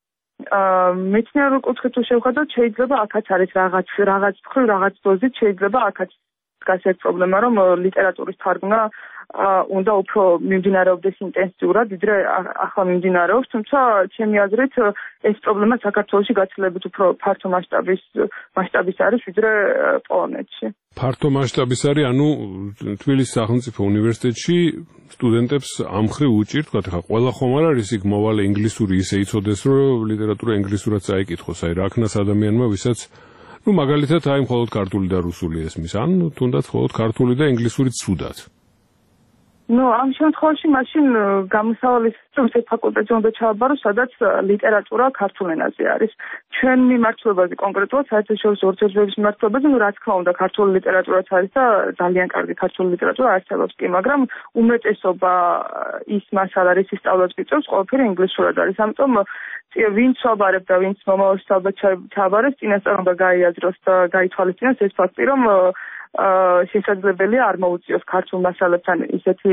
აა მეცნიერულ კუთხით თუ შევხედოთ, შეიძლება აქაც არის რაღაც რაღაც მხრივ რაღაც დოზით შეიძლება აქაც დგას ეს პრობლემა, რომ ლიტერატურის თარგმნა უნდა უფრო მიმდინარეობდეს ინტენსიურად, ვიდრე ახლა მიმდინარეობს, თუმცა ჩემი აზრით ეს პრობლემა საქართველოში გაცილებით უფრო ფართო მასშტაბის მასშტაბის არის, ვიდრე პოლონეთში. ფართო მასშტაბის არის, ანუ თბილისის სახელმწიფო უნივერსიტეტში სტუდენტებს ამ მხრივ უჭირთ, თქვათ, ხა ყველა ხომ არ არის იქ მოვალე ინგლისური ისე იცოდეს, რომ ლიტერატურა ინგლისურად წაიკითხოს, აი რა ქნას ადამიანმა, ვისაც ну მაგალითად აი მხოლოდ ქართული და რუსული ესმის, ან თუნდაც მხოლოდ ქართული და ინგლისური ცუდად. ну ამ შემთხვევაში მაშინ გამოსავალი რომ ეს ფაკულტეტი უნდა ჩააბარო, სადაც ლიტერატურა ქართულ ენაზე არის. ჩვენ მიმართულებაზე კონკრეტულად საერთაშორისო ურთიერთობების მიმართულებაზე, ну რა თქმა უნდა, ქართული ლიტერატურაც არის და ძალიან კარგი ქართული ლიტერატურა არსებობს კი, მაგრამ უმეტესობა ის მასალა, რის სწავლაც გიწევს, ყველაფერი ინგლისურად არის. ამიტომ ვინც ვაბარებ და ვინც მომავალში ალბათ ჩააბარეს, წინასწარ უნდა გაიაზროს და გაითვალისწინოს ეს ფაქტი, რომ შესაძლებელია არ მოუწიოს ქართულ მასალებთან ისეთი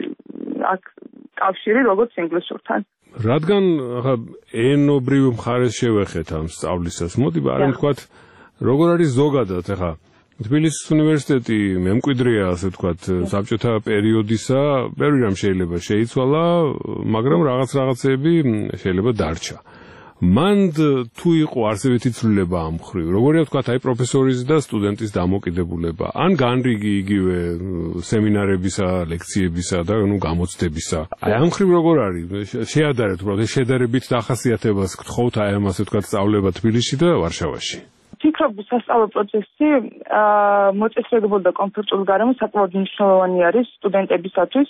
აქ კავშირი, როგორც ინგლისურთან. რადგან ახლა ენობრივ მხარეს შევეხეთ ამ სწავლისას, მოდი ბარემ ვთქვათ, როგორ არის ზოგადად ახლა თბილისის უნივერსიტეტი მემკვიდრეა, ასე ვთქვათ, საბჭოთა პერიოდისა, ბევრი რამ შეიძლება შეიცვალა, მაგრამ რაღაც რაღაცები შეიძლება დარჩა. მან თუ იყო არსებითი ცვლილება ამ მხრივ, როგორია ვთქვათ, აი პროფესორის და სტუდენტის დამოკიდებულება, ან განრიგი იგივე სემინარებისა, ლექციებისა და ნუ გამოცდებისა. აი ამ მხრივ როგორ არის? შეადარეთ უბრალოდ ეს შედარებით დახასიათებას გთხოვთ აი ამ ასე ვთქვათ სწავლება თბილისში და ვარშავაში. ფიქრობ, სასწავლო პროცესი მოწესრიგებულ და კომფორტულ გარემოს საკმაოდ მნიშვნელოვანი არის სტუდენტებისათვის.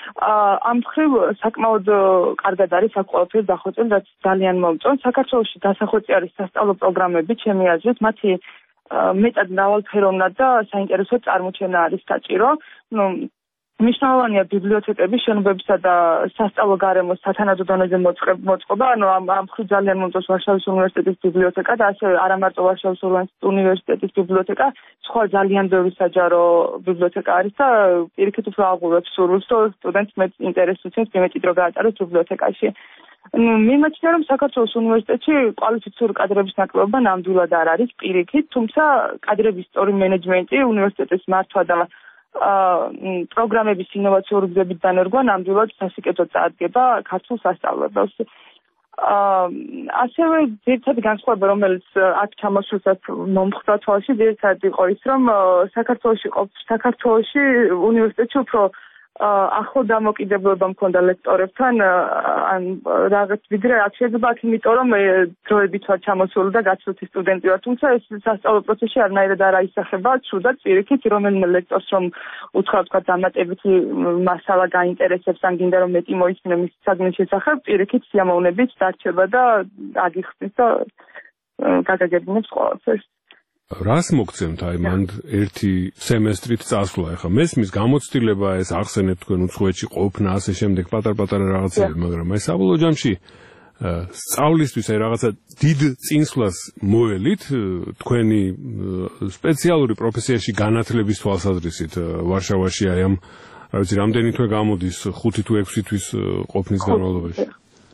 ამ მხრივ საკმაოდ კარგად არის აქ ყველაფერი დახვეწილი, რაც ძალიან მომწონს. საქართველოში დასახვეწი არის სასწავლო პროგრამები, ჩემი აზრით, მათი მეტად მრავალფეროვნად და საინტერესო წარმოჩენა არის საჭირო. ну მნიშვნელოვანია ბიბლიოთეკების შენობებისა და სასწავლო გარემოს სათანადო დონეზე მოწყობა, ანუ ამ მხრივ ძალიან მომწონს ვარშავის უნივერსიტეტის ბიბლიოთეკა და ასევე არა მარტო ვარშავის უნივერსიტეტის ბიბლიოთეკა, სხვა ძალიან ბევრი საჯარო ბიბლიოთეკა არის და პირიქით უფრო აღურვებს სურვილს, რომ სტუდენტს მეტ ინტერესს უცემს იმედი დრო გაატაროს ბიბლიოთეკაში. მიმაჩნია, რომ საქართველოს უნივერსიტეტში კვალიფიციური კადრების ნაკლებობა ნამდვილად არ არის პირიქით, თუმცა კადრების სწორი მენეჯმენტი, უნივერსიტეტის მართვა და პროგრამების ინოვაციური გზებით დანერგვა ნამდვილად სასიკეთოდ წარდგება ქართულ სასწავლებელს. ასევე ძირითადი განსხვავება, რომელიც აქ ჩამოსვლისას მომხდა თვალში, ძირითადად იყო ის, რომ საქართველოში საქართველოში უნივერსიტეტში უფრო ახლო დამოკიდებულება მქონდა ლექტორებთან, ან რაღაც ვიდრე აქ შეიძლება აქ იმიტომ, რომ დროებით ვარ ჩამოსული და გაცვლითი სტუდენტი ვარ, თუმცა ეს სასწავლო პროცესში არნაირად არ აისახება, ცუდად პირიქით, რომელიმე ლექტორს რომ უთხრა თქვა დამატებითი მასალა გაინტერესებს, ან გინდა რომ მეტი მოისმინო მის საგნის შესახებ, პირიქით სიამოვნებით დარჩება და აგიხსნის და გაგაგებინებს ყველაფერს. რას მოგცემთ აი მან ერთი სემესტრით წასვლა, ახლა მესმის გამოცდილება ეს ახსენეთ თქვენ უცხოეთში ყოფნა, ასე შემდეგ პატარ-პატარა რაღაცები, მაგრამ აი საბოლოო ჯამში სწავლისთვის აი რაღაცა დიდ წინსვლას მოელით თქვენი სპეციალური პროფესიაში განათლების თვალსაზრისით ვარშავაში აი ამ რა ვიცი რამდენი თვე გამოდის ხუთი თუ ექვსი თვის ყოფნის განმავლობაში.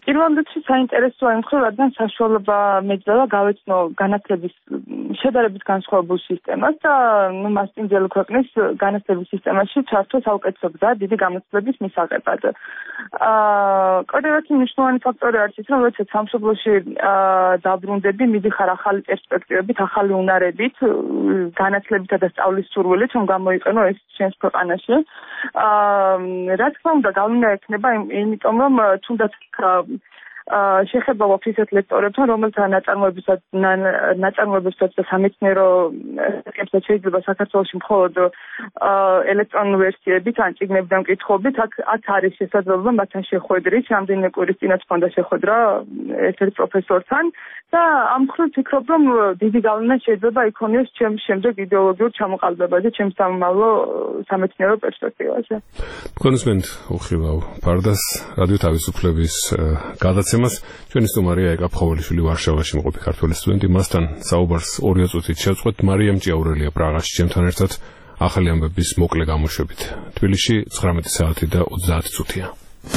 პირველ რიგში საინტერესოა იმ მხრივ, რადგან საშუალება მეძლევა გავეცნო განათლების შედარებით განსხვავებულ სისტემას და ნუ მასპინძელი ქვეყნის განათლების სისტემაში ჩართო საუკეთესო გზა დიდი გამოცდილების მისაღებად. აა კიდევ ერთი მნიშვნელოვანი ფაქტორი არის ის, რომ როდესაც სამშობლოში დაბრუნდები, მიდიხარ ახალი პერსპექტივებით, ახალი უნარებით, განათლებითა და სწავლის სურვილით, რომ გამოიყენო ეს ჩვენს ქვეყანაში. აა რა თქმა უნდა, გავლენა ექნება იმიტომ, რომ თუნდაც შეხება გვაქვს ისეთ ლექტორებთან, რომელთა ნაწარმოებისაც ნაწარმოებებსაც და სამეცნიერო სტატიებსაც შეიძლება საქართველოში მხოლოდ ელექტრონული ვერსიებით ან წიგნებიდან მკითხობით, აქ აქ არის შესაძლებლობა მათთან შეხვედრით, რამდენიმე კვირის წინაც მქონდა შეხვედრა ერთ-ერთ პროფესორთან და ამ მხრივ ვფიქრობ, რომ დიდი გავლენა შეიძლება იქონიოს ჩემს შემდეგ იდეოლოგიურ ჩამოყალიბებაზე, ჩემს სამომავლო სამეცნიერო პერსპექტივაზე. კონსმენტ უხილავ პარდას რადიო თავისუფლების გადაცემას ჩვენი სტუმარია ეკა ფხოველიშვილი ვარშავაში მყოფი ქართველი სტუდენტი. მასთან საუბარს ორი წუთით შევწყვეტ. მარიამ ჭიაურელია პრაღაში ჩემთან ერთად ახალი ამბების მოკლე გამოშვებით. თბილისში ცხრამეტი საათი და ოცდაათი წუთია.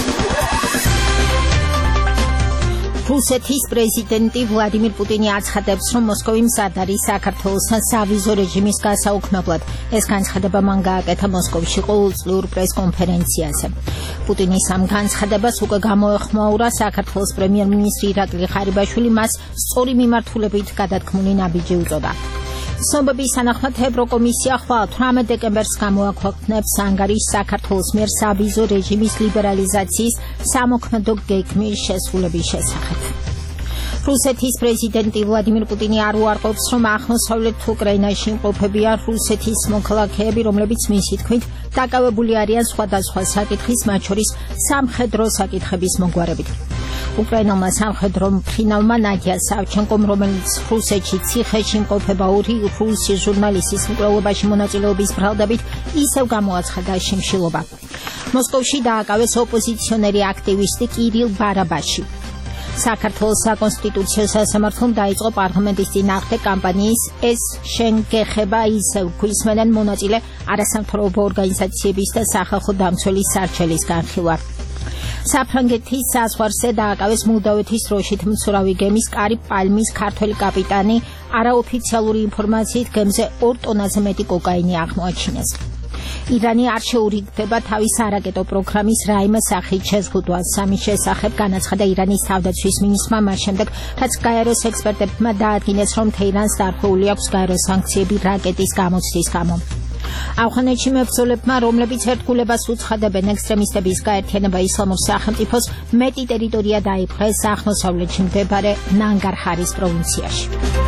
რუსეთის პრეზიდენტი ვლადიმირ პუტინი აცხადებს, რომ მოსკოვი მზად არის საქართველოსთან სავიზო რეჟიმის გასაუქმებლად. ეს განცხადება მან გააკეთა მოსკოვში ყოველწლიურ პრესკონფერენციაზე. პუტინის ამ განცხადებას უკვე გამოეხმაურა საქართველოს პრემიერ-მინისტრი ირაკლი ღარიბაშვილი, მას სწორი მიმართულებით გადათქმული ნაბიჯი უწოდა. ცნობების თანახმად ევროკომისია ხვალ თვრამეტ დეკემბერს გამოაქვეყნებს ანგარიშს საქართველოს მიერ სავიზო რეჟიმის ლიბერალიზაციის სამოქმედო გეგმის შესრულების შესახებ. რუსეთის პრეზიდენტი ვლადიმირ პუტინი არ უარყოფს, რომ აღმოსავლეთ უკრაინაში იმყოფებიან რუსეთის მოქალაქეები, რომლებიც მისი თქმით დაკავებული არიან სხვადასხვა საკითხის, მათ შორის სამხედრო საკითხების მოგვარებით. უკრაინელმა სამხედრო მფრინავმა ნადია სავჩენკომ, რომელიც რუსეთში ციხეში იმყოფება ორი რუსი ჟურნალისტის მკვლელობაში მონაწილეობის ბრალდებით, ისევ გამოაცხადა შიმშილობა. მოსკოვში დააკავეს ოპოზიციონერი აქტივისტი კირილ ბარაბაში. საქართველოს საკონსტიტუციო სასამართლომ დაიწყო პარლამენტის წინააღმდეგ კამპანიის ეს შენ გეხება ისევ გვისმენენ მონაწილე არასამთავრობო ორგანიზაციების და სახალხო დამცველის სარჩელის განხილვა. საფრანგეთის საზღვარზე დააკავეს მოლდოვეთის დროშით მცურავი გემის კარი პალმის ქართველი კაპიტანი. არაოფიციალური ინფორმაციით გემზე ორ ტონაზე მეტი კოკაინი აღმოაჩინეს. ირანი არ შეურიგდება თავის არაკეტო პროგრამის რაიმე სახით შეზღუდვას. სამის შესახებ განაცხადა ირანის თავდაცვის მინისტრმა მას შემდეგ, რაც გაეროს ექსპერტებმა დაადგინეს, რომ თეირანს დარღვეული აქვს გაერო სანქციები რაკეტის გამოცდის გამო. ავღანეთში მებრძოლებმა, რომლებიც ერთგულებას უცხადებენ ექსტრემისტების გაერთიანება ისლამურ სახელმწიფოს, მეტი ტერიტორია დაიპყრეს აღმოსავლეთში მდებარე ნანგარჰარის პროვინციაში.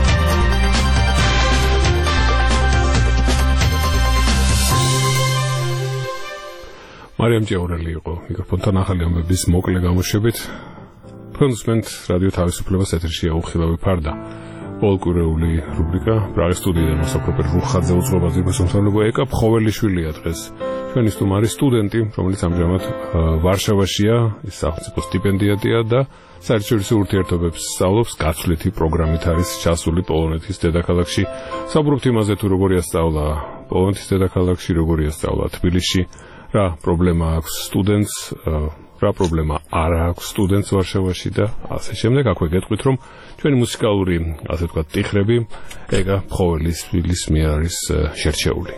მარიამ ჭიაურელი იყო მიკროფონთან ახალი ამბების მოკლე გამოშვებით. კონსმენტ რადიო თავისუფლებას ეთერშია უხილავი ფარდა. პოლკურეული რუბრიკა პრაღის სტუდიიდან მოსახლეობერ რუხაძე უძღვებას იბოსომსალობო ეკა ფხოველიშვილია დღეს. ჩვენი სტუმარი სტუდენტი, რომელიც ამჟამად ვარშავაშია, ის სახელმწიფო სტიპენდიატია და საერთაშორისო ურთიერთობებს სწავლობს, გაცვლითი პროგრამით არის ჩასული პოლონეთის დედაქალაქში. საუბრობთ იმაზე, თუ როგორია სწავლა პოლონეთის დედაქალაქში, როგორია სწავლა თბილისში, რა პრობლემა აქვს სტუდენტს, რა პრობლემა არ აქვს სტუდენტს ვარშავაში და ასე შემდეგ. აქვე გეტყვით, რომ ჩვენი მუსიკალური, ასე ვთქვათ, ტიხრები ეკა ფხოველის მიერ არის შერჩეული.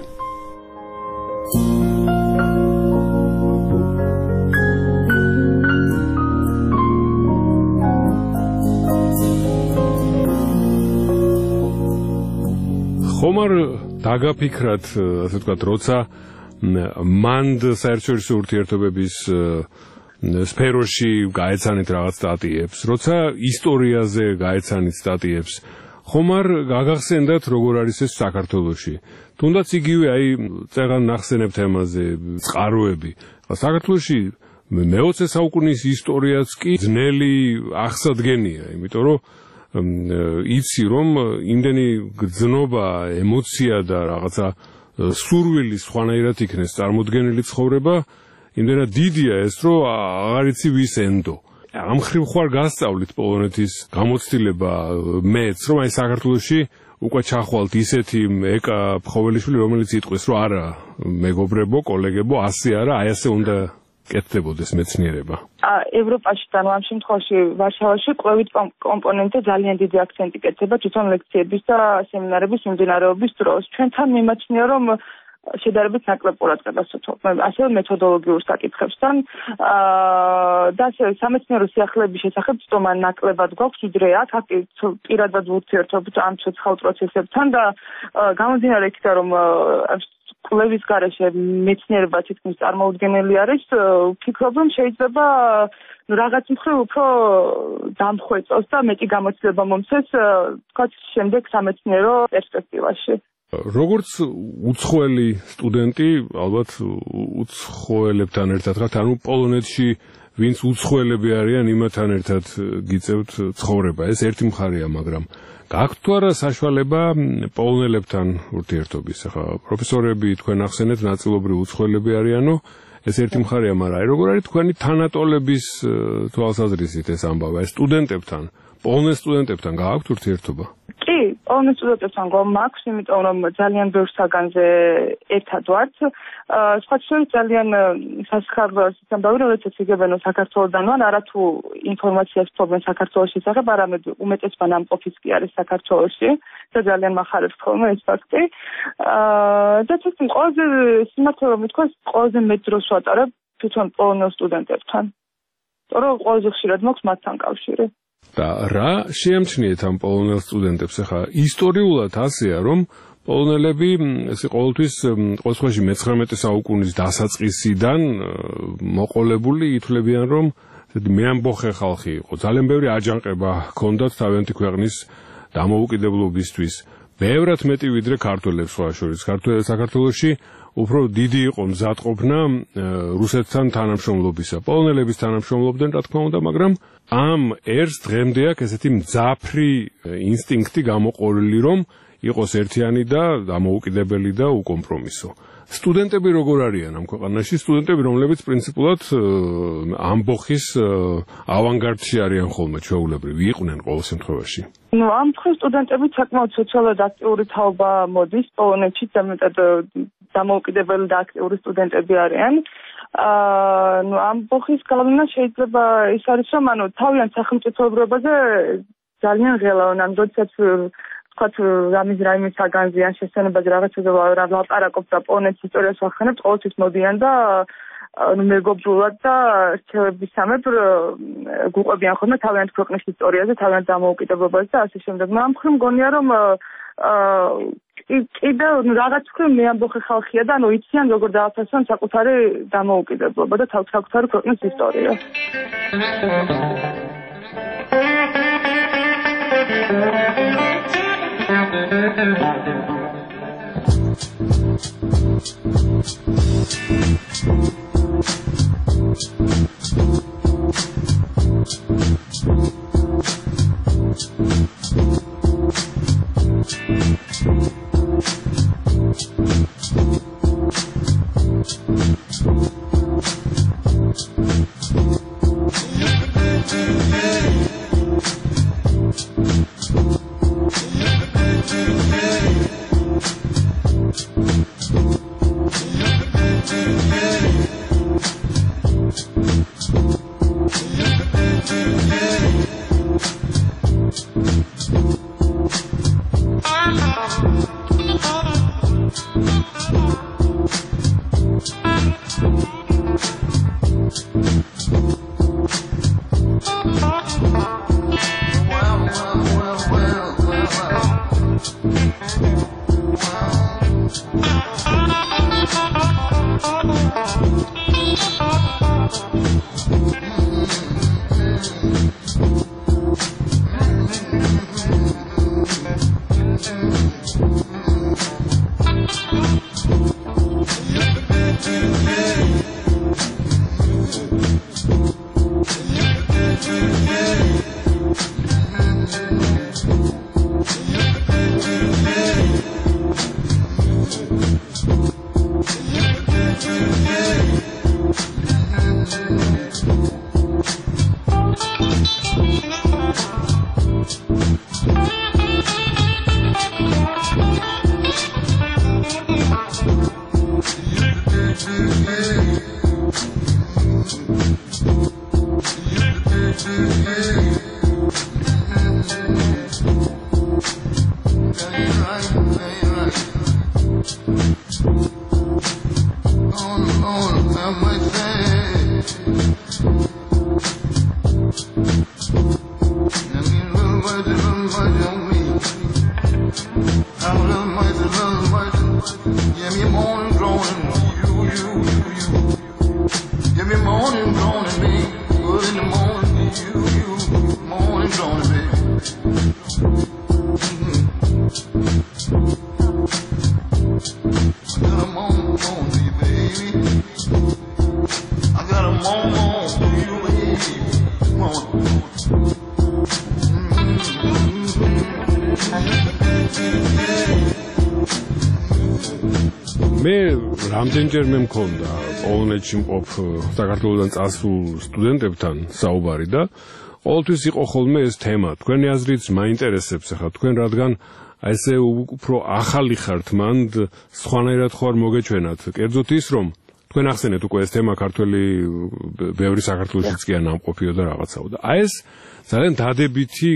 ხომ არ დაგაფიქრათ, ასე ვთქვათ, როცა მანდ საერთაშორისო ურთიერთობების სფეროში გაეცანით რაღაც სტატიებს, როცა ისტორიაზე გაეცანით სტატიებს, ხომ არ გაგახსენდათ როგორ არის ეს საქართველოში? თუნდაც იგივე აი წეღან ნახსენებ თემაზე წყაროები. საქართველოში მეოცე საუკუნის ისტორიაც კი ძნელი აღსადგენია, იმიტომ რომ იცი რომ იმდენი გრძნობა, ემოცია და რაღაცა სურვილი სხვანაირად იქნეს წარმოდგენილი ცხოვრება, იმდენად დიდია ეს, რომ აღარ იცი ვის ენდო. ამ ხრივ ხوار გასწავლით პოლონეთის გამოცდილება მეც, რომ აი საქართველოში უკვე ჩახვალთ ისეთი ეკა ფხოველიშვილი, რომელიც იტყვის, რომ არა, მეგობრებო, კოლეგებო, ასე არა, აი ასე უნდა კეთდებოდეს მეცნიერება? ევროპაში და ამ შემთხვევაში ვარშავაში კვლევით კომპონენტზე ძალიან დიდი აქცენტი კეთდება თვითონ ლექციების და სემინარების მიმდინარეობის დროს. ჩვენთან მიმაჩნია, რომ შედარებით ნაკლებ ყურადღებას უთმობ ასევე მეთოდოლოგიურ საკითხებსთან და სამეცნიერო სიახლეების შესახებ ცდომა ნაკლებად გვაქვს ვიდრე აქ აქ პირადად ვურთიერთობთ ამ ცოცხალ პროცესებთან და გამომდინარე იქიდან რომ კვლევის გარეშე მეცნიერება თითქმის წარმოუდგენელი არის ვფიქრობ რომ შეიძლება რაღაც მხრივ უფრო დამხვეწოს და მეტი გამოცდილება მომცეს თქვა შემდეგ სამეცნიერო პერსპექტივაში. როგორც უცხოელი სტუდენტი, ალბათ უცხოელებთან ერთად ხართ, ანუ პოლონეთში ვინც უცხოელები არიან, იმათთან ერთად გიწევთ ცხოვრება. ეს ერთი მხარეა, მაგრამ გაქვთ თუ არა საშუალება პოლონელებთან ურთიერთობის? ახლა პროფესორები თქვენ ახსენეთ, ნაწილობრივ უცხოელები არიანო, ეს ერთი მხარეა, მაგრამ აი როგორ არის თქვენი თანატოლების თვალსაზრისით ეს ამბავი? აი სტუდენტებთან, პოლონელ სტუდენტებთან გაქვთ ურთიერთობა? კი, პოლონელ სტუდენტებთან გვაქვს, იმიტომ რომ ძალიან ბევრ საგანზე ერთად ვართ. სხვა შორის ძალიან სასიხარულოა ამბავი, როდესაც იგებენო საქართველოდან ვარ, არათუ ინფორმაციას ფლობენ საქართველოს შესახებ, არამედ უმეტესმა ნამყოფიც კი არის საქართველოში და ძალიან მახარებს ხოლმე ეს ფაქტი. და თვითონ ყველაზე სიმართლე რომ ვთქვა, ყველაზე მეტ დროს ვატარებ თვითონ პოლონელ სტუდენტებთან. რომ ყველაზე ხშირად მაქვს მათთან კავშირი. და რა შეამჩნიეთ ამ პოლონელ სტუდენტებს? ახლა ისტორიულად ასეა, რომ პოლონელები ესე ყოველთვის ყოველთვის მეცხრამეტე საუკუნის დასაწყისიდან მოყოლებული ითვლებიან, რომ მეამბოხე ხალხი იყო. ძალიან ბევრი აჯანყება ჰქონდათ თავიანთი ქვეყნის დამოუკიდებლობისთვის. ბევრად მეტი ვიდრე ქართველებს სხვა შორის. საქართველოში უფრო დიდი იყო მზადყოფნა რუსეთთან თანამშრომლობისა. პოლონელების თანამშრომლობდნენ, რა თქმა უნდა, მაგრამ ამ ერს დღემდე აქვს ესეთი მძაფრი ინსტინქტი გამოყოლილი, რომ იყოს ერთიანი და დამოუკიდებელი და უკომპრომისო. სტუდენტები როგორ არიან ამ ქვეყანაში? სტუდენტები, რომლებიც პრინციპულად ამბოხის ავანგარდში არიან ხოლმე, ჩვეულებრივ იყვნენ ყოველ შემთხვევაში. ნუ ამ მხრივ სტუდენტები საკმაოდ სოციალურად აქტიური თაობა მოდის პოლონეთში, მეტად დამოუკიდებელი და აქტიური სტუდენტები არიან. აა ნუ ამბოხის გავლენა შეიძლება ის არის, რომ ანუ თავიანთ სახელმწიფოებრიობაზე ძალიან ღელავენ, ან როდესაც ვთქვათ, რამის რაიმე საგანზე ან შესაძლებელად რაღაცაზე ვლაპარაკობ და პოლონეთის ისტორიას ვახსენებ, ყოველთვის მოდიან და ანუ მეგობრულად და რჩევებისამებრ გვუყვებიან ხოლმე თავიანთ ქვეყნის ისტორიაზე, თავიანთ დამოუკიდებლობაზე და ასე შემდეგ. ამ მხრივ მგონია, რომ კიდევ რაღაც მხრივ მეამბოხე ხალხია და ანუ იციან როგორ დააფასონ საკუთარი დამოუკიდებლობა და საკუთარი ქვეყნის ისტორია. რამდენჯერმე მქონდა პოლონეთში მყოფ საქართველოსთან წასულ სტუდენტებთან საუბარი და ყოველთვის იყო ხოლმე ეს თემა. თქვენი აზრით მაინტერესებს ახლა თქვენ, რადგან ესე უფრო ახალი ხართ, მანდ სხვანაირად ხო არ მოგეჩვენათ. კერძოდ ის, რომ თქვენ ახსენეთ უკვე ეს თემა ქართველი ბევრი საქართველოშიც კი არ ნამყოფიო და რაღაცაო. და აი ეს ძალიან დადებითი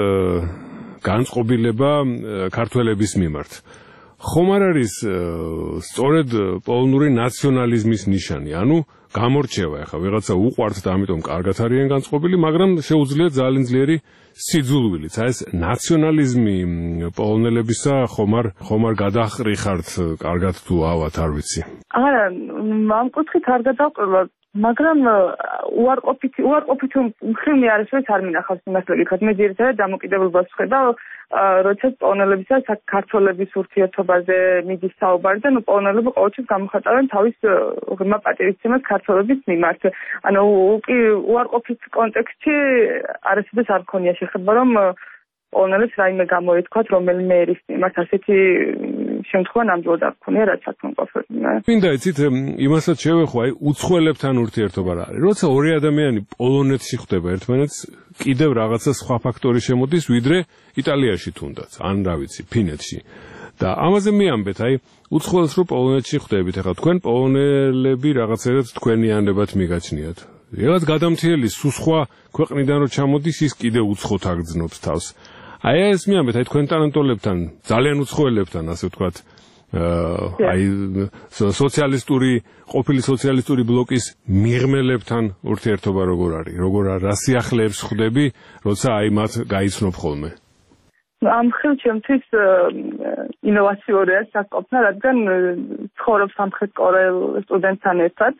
განწყობილება ქართველების მიმართ. ხომ არ არის სწორედ პოლონური ნაციონალიზმის ნიშანი, ანუ გამორჩევა ახლა ვიღაცა უყვართ და ამიტომ კარგად არიან განწყობილი, მაგრამ შეუძლია ძალიან ძლიერი სიძულვილიც. აი ეს ნაციონალიზმი პოლონელებისა ხომ არ ხომ არ გადახრიხართ კარგად თუ ავად, არ ვიცი. არა, ამ კუთხით არ გადავყრილოთ, მაგრამ უარყოფითი უარყოფითი მხრივი არის, რომ არ მინახავს იმას ლოგიკად. მე ძირითადად დამოკიდებულებას ვხედა, როცა პოლონელებისა და ქართველების ურთიერთობაზე მიდის საუბარი და ნუ პოლონელები ყოველთვის გამოხატავენ თავის ღრმა პატივისცემას ქართველების მიმართ. ანუ კი უარყოფით კონტექსტში არასოდეს არ მქონია შეხება, რომ პოლონელებს რაიმე გამოეთქვათ რომელიმე ერის მიმართ, ასეთი შემთხვევა ნამდვილად არ მქონია, რაც აქ მყოფია. მინდა იცით, იმასაც შევეხო, აი უცხოელებთან ურთიერთობა რა არის. როცა ორი ადამიანი პოლონეთში ხვდება ერთმანეთს, კიდევ რაღაცა სხვა ფაქტორი შემოდის, ვიდრე იტალიაში თუნდაც, ან რა ვიცი, ფინეთში. და ამაზე მიამბეთ, აი უცხოელს რო პოლონეთში ხვდებით, ახლა თქვენ პოლონელები რაღაცერად თქვენიანებად მიგაჩნიათ. რაღაც გადამთიელი სხვა ქვეყნიდან რო ჩამოდის, ის კიდევ უცხოთ აგრძნობს თავს. აი ეს მიამბეთ, აი თქვენ ტალენტოლებთან, ძალიან უცხოელებთან, ასე ვთქვათ, აი სოციალისტური, ყოფილი სოციალისტური ბლოკის მიღმელებთან ურთიერთობა როგორ არის? როგორ რა სიახლეებს ხვდები, როცა აი მათ გაიცნობ ხოლმე? ამ ხილ ჩემთვის ინოვაციურია საკუთნა, რადგან ცხოვრობ სამხრეთ კორეელ სტუდენტთან ერთად.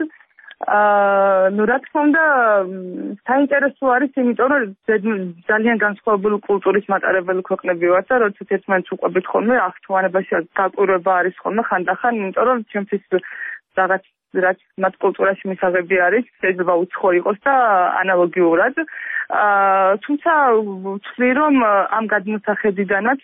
აა ნუ რა თქმა უნდა საინტერესო არის, იმიტომ რომ ძალიან განსხვავებული კულტურის მატარებელი ქვეყნები ვართ და როდესაც ერთმანეთს უყვებით ხოლმე, აღთვალებაში გაკვირვება არის ხოლმე ხანდახან, იმიტომ რომ ჩემთვის რაღაც რაც მათ კულტურაში მისაღები არის, შეიძლება უცხო იყოს და ანალოგიურად. აა თუმცა ვთვლი, რომ ამ გადმოსახედიდანაც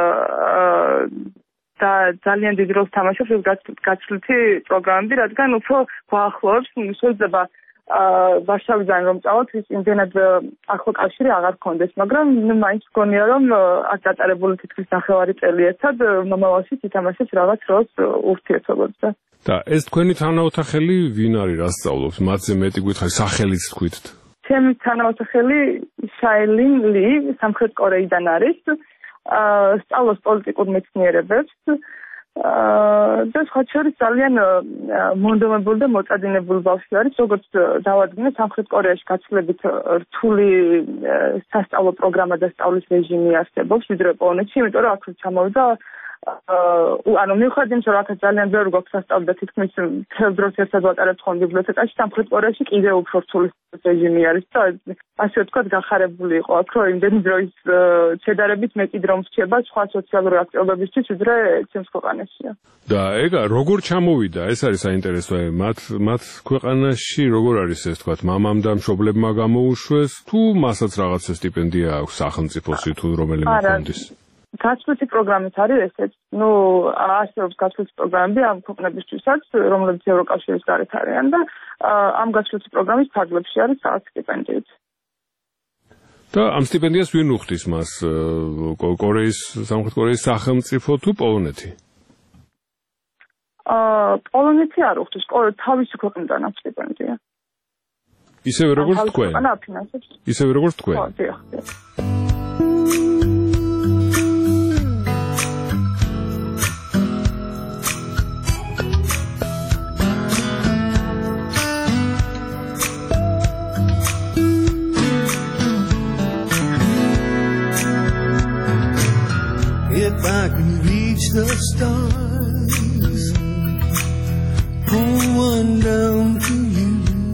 და ძალიან დიდ როლს თამაშობს ეს გაცვლითი პროგრამები, რადგან უფრო გვაახლოებს, შეიძლება ვარშავიდან რომ წავალთ, ის იმდენად ახლო კავშირი აღარ გქონდეს, მაგრამ ნუ მაინც მგონია, რომ აქ გატარებული თითქმის ნახევარი წელი ერთად მომავალში ითამაშებს რაღაც როლს ურთიერთობებზე. და ეს თქვენი თანაოთახელი ვინ არის, რა სწავლობს? მათზე მეტი გითხარი, სახელიც თქვით. ჩემი თანაოთახელი შაილინ ლი, სამხრეთ კორეიდან არის. სწავლობს პოლიტიკურ მეცნიერებებს და სხვა შორის ძალიან მონდომებული და მოწადინებული ბავშვი არის, როგორც დავადგინე, სამხრეთ კორეაში გაცვლებით რთული სასწავლო პროგრამა და სწავლის რეჟიმი არსებობს, ვიდრე პოლონეთში, იმიტომ რომ აქ ჩამოვიდა ანუ მიუხედავად იმისა, რომ აქ ძალიან ბევრი გვაქვს სასწავლო და თითქმის მთელ დროს ერთად ვატარებთ ხოლმე ბიბლიოთეკაში, სამხრეთ კორეაში კიდევ უფრო რთული რეჟიმი არის და ასე ვთქვათ, გახარებული იყო აქ, რომ იმდენი დროის შედარებით მეტი დრო მრჩება სხვა სოციალური აქტივობებისთვის, ვიდრე ჩემს ქვეყანაშია. და ეგა როგორ ჩამოვიდა? ეს არის საინტერესო. მათ მათ ქვეყანაში როგორ არის ეს ვთქვათ, მამამ და მშობლებმა გამოუშვეს თუ მასაც რაღაცა სტიპენდია აქვს სახელმწიფოსი თუ რომელიმე ფონდის? გაცვლითი პროგრამით არის ესეც. ნუ არსებობს გაცვლითი პროგრამები ამ ქვეყნებისთვისაც, რომლებიც ევროკავშირის გარეთ არიან და ამ გაცვლითი პროგრამის ფარგლებში არის რაღაც სტიპენდიით. და ამ სტიპენდიას ვინ უხდის მას? კორეის, სამხრეთ კორეის სახელმწიფო თუ პოლონეთი? აა პოლონეთი არ უხდის, თავისი ქვეყნიდან სტიპენდია. ისევე როგორც თქვენ. ანა ფინანსებს. ისევე როგორც თქვენ. ხო, დიახ. If I can reach the stars, pull one down to you,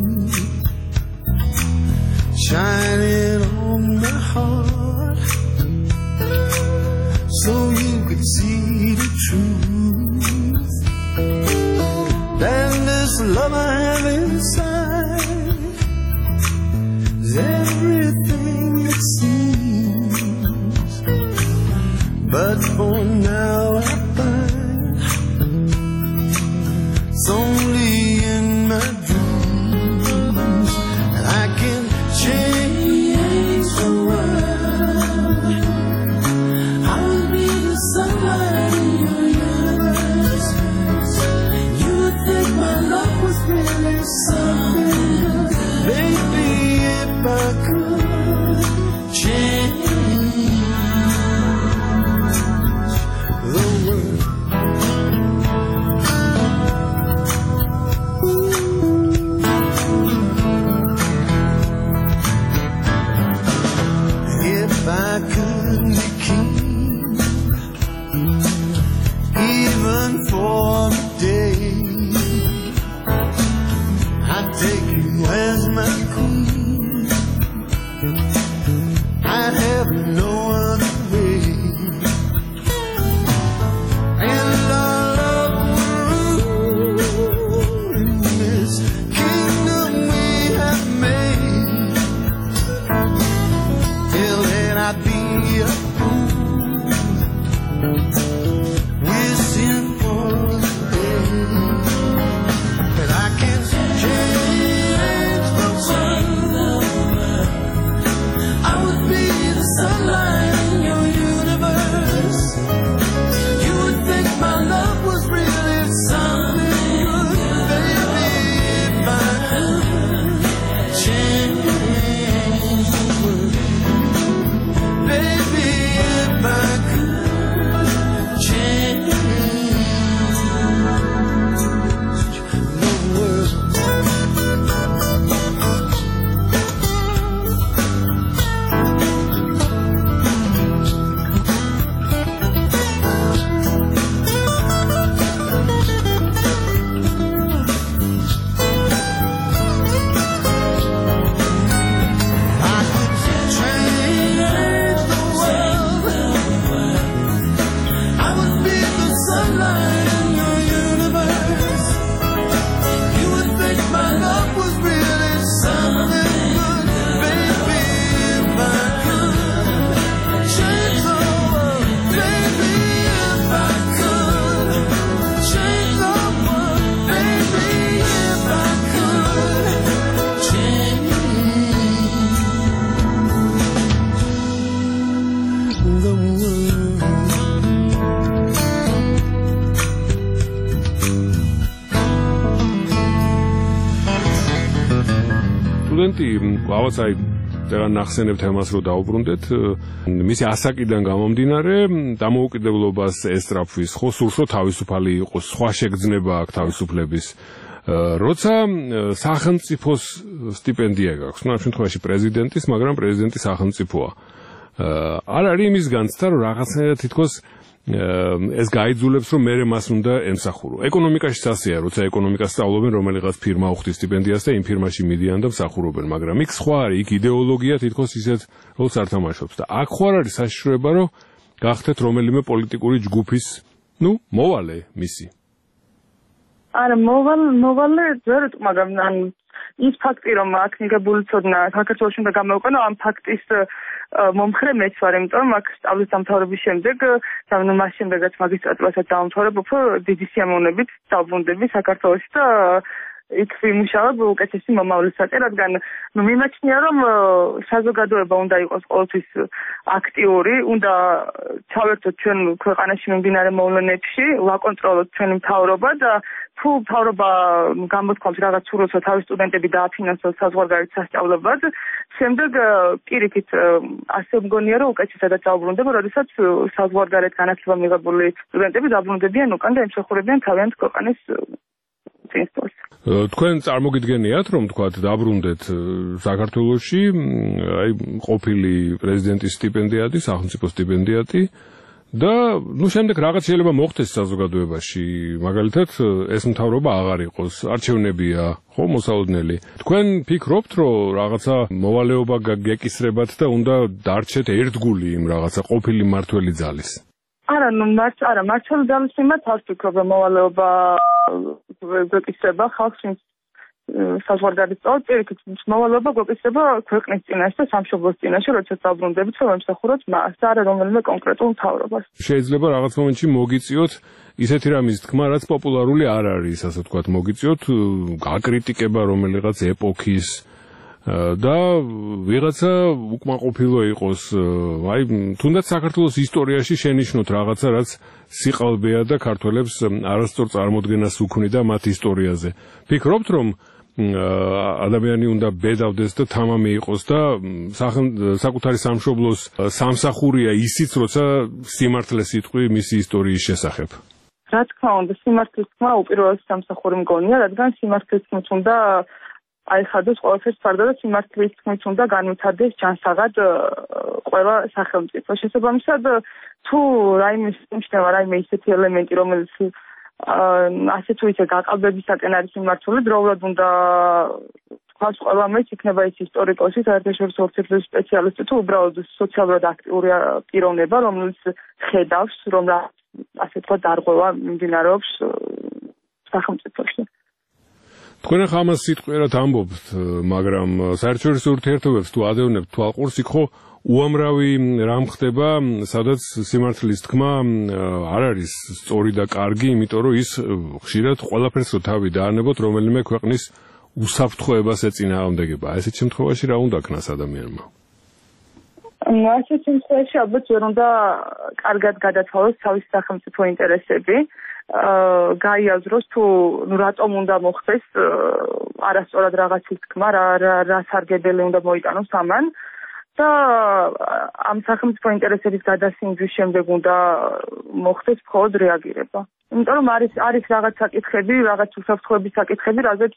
shining on my heart, so you could see the truth. Then this love I have inside is everything it seems. But for now I find it's only in my dreams that I can change the world. I'll be the sunlight in your universe. You would think my love was really something. Maybe if I could change ყავაც აი წერან ნახსენებთ თემას რო დაუბრუნდეთ მისი ასაკიდან გამომდინარე დამოუკიდებლობას ესწრაფვის ხო სურს რომ თავისუფალი იყოს სხვა შეგრძნება აქვს თავისუფლების როცა სახელმწიფოს სტიპენდია გაქვს ну ამ შემთხვევაში პრეზიდენტის მაგრამ პრეზიდენტი სახელმწიფოა არ არის იმის განცდა რომ რაღაცნაირად თითქოს ეს გაიძულებს რომ მე მას უნდა ემსახურო. ეკონომიკაში სასეა, როცა ეკონომიკას სწავლობენ, რომელიღაც ფირმა უხდის სტიპენდიას და იმ ფირმაში მიდიან და მსახურობენ, მაგრამ იქ სხვა არის, იქ იდეოლოგია თითქოს ისეთ როლს არ თამაშობს და აქ ხო არ არის საშიშროება, რომ გახდეთ რომელიმე პოლიტიკური ჯგუფის, ну, მოვალე მისი. არა, მოვალე, მოვალე ვერ ვიტყვი, მაგრამ ან ის ფაქტი რომ აქ მიღებული ცოდნა საქართველოს უნდა გამოიყენო ამ ფაქტის მომხრე მეც ვარ, იმიტომ რომ აქ სწავლის დამთავრების შემდეგ, ანუ მას შემდეგაც მაგისტრატურასაც დავამთავრებ, უფრო დიდი სიამოვნებით დავბრუნდები საქართველოში და იქ ვიმუშავებ უკეთესი მომავლისაკენ, რადგან ნუ მიმაჩნია რომ საზოგადოება უნდა იყოს ყოველთვის აქტიური, უნდა ჩავერთოთ ჩვენ ქვეყანაში მიმდინარე მოვლენებში, ვაკონტროლოთ ჩვენი მთავრობა და თუ მთავრობა გამოთქვამს რაღაც სურვილს, რომ თავის სტუდენტები დააფინანსოს საზღვარგარეთ სასწავლებლად, შემდეგ პირიქით ასე მგონია რომ უკეთესადაც დაუბრუნდება, როდესაც საზღვარგარეთ განათლება მიღებული სტუდენტები დაბრუნდებიან უკან და ემსახურებიან თავიანთ ქვეყნის წინსვლას. თქვენ წარმოგიდგენიათ რომ თქვათ დაბრუნდეთ საქართველოში, აი ყოფილი პრეზიდენტის სტიპენდიატი, სახელმწიფო სტიპენდიატი და ნუ შემდეგ რაღაც შეიძლება მოხდეს საზოგადოებაში, მაგალითად ეს მთავრობა აღარ იყოს, არჩევნებია, ხო, მოსალოდნელი. თქვენ ფიქრობთ, რომ რაღაცა მოვალეობა გეკისრებათ და უნდა დარჩეთ ერთგული იმ რაღაცა ყოფილი მმართველი ძალის? არა, ნუ მარც არა, მმართველი ძალის მიმართ არ ვფიქრობ, რომ მოვალეობა გეკისრება ხალხს საზღვარგარეთ სწავლად, პირიქით მოვალეობა გვეკისრება ქვეყნის წინაშე და სამშობლოს წინაშე, როდესაც დაბრუნდებით, რომ ემსახუროთ მას და არა რომელიმე კონკრეტულ მთავრობას. შეიძლება რაღაც მომენტში მოგიწიოთ ისეთი რამის თქმა, რაც პოპულარული არ არის, ასე ვთქვათ, მოგიწიოთ გაკრიტიკება რომელიღაც ეპოქის და ვიღაცა უკმაყოფილო იყოს, აი, თუნდაც საქართველოს ისტორიაში შენიშნოთ რაღაცა, რაც სიყალბეა და ქართველებს არასწორ წარმოდგენას უქმნიდა მათ ისტორიაზე. ფიქრობთ, რომ ადამიანი უნდა ბედავდეს და თამამი იყოს და საკუთარი სამშობლოს სამსახურია ისიც, როცა სიმართლეს იტყვი მისი ისტორიის შესახებ? რა თქმა უნდა, სიმართლის თქმა უპირველეს სამსახური მგონია, რადგან სიმართლის თქმით უნდა აიხადოს ყველაფერს ფარდა და სიმართლის თქმით უნდა განვითარდეს ჯანსაღად ყველა სახელმწიფო. შესაბამისად, თუ რაიმე შეიმჩნევა რაიმე ისეთი ელემენტი, რომელიც ასე თუ ისე გაყალბებისაკენ არის მიმართული, დროულად უნდა თქვას ყველა მეც იქნება ის ისტორიკოსი, საერთაშორისო ურთიერთობების სპეციალისტი თუ უბრალოდ სოციალურად აქტიური პიროვნება, რომელიც ხედავს, რომ ასე თქვა დარღვევა მიმდინარეობს სახელმწიფოში. თქვენ ახლა ამას სიტყვიერად ამბობთ, მაგრამ საერთაშორისო ურთიერთობებს თუ ადევნებთ თვალყურს, იქ ხო უამრავი რამ ხდება, სადაც სიმართლის თქმა არ არის სწორი და კარგი, იმიტომ რომ ის ხშირად ყველაფერს რო თავი დაანებოთ რომელიმე ქვეყნის უსაფრთხოებას ეწინააღმდეგება. ესეთ შემთხვევაში რა უნდა ქნას ადამიანმა? ასეთ შემთხვევაში ალბათ ვერ უნდა კარგად გადათვალოს თავის სახელმწიფო ინტერესები. გაიაზროს თუ რატომ უნდა მოხდეს არასწორად რაღაცის თქმა, რა სარგებელი უნდა მოიტანოს ამან და ამ სახელმწიფო ინტერესების გადასინჯვის შემდეგ უნდა მოხდეს მხოლოდ რეაგირება. იმიტომ რომ არის არის რაღაც საკითხები, რაღაც უსაფრთხოების საკითხები, რაზეც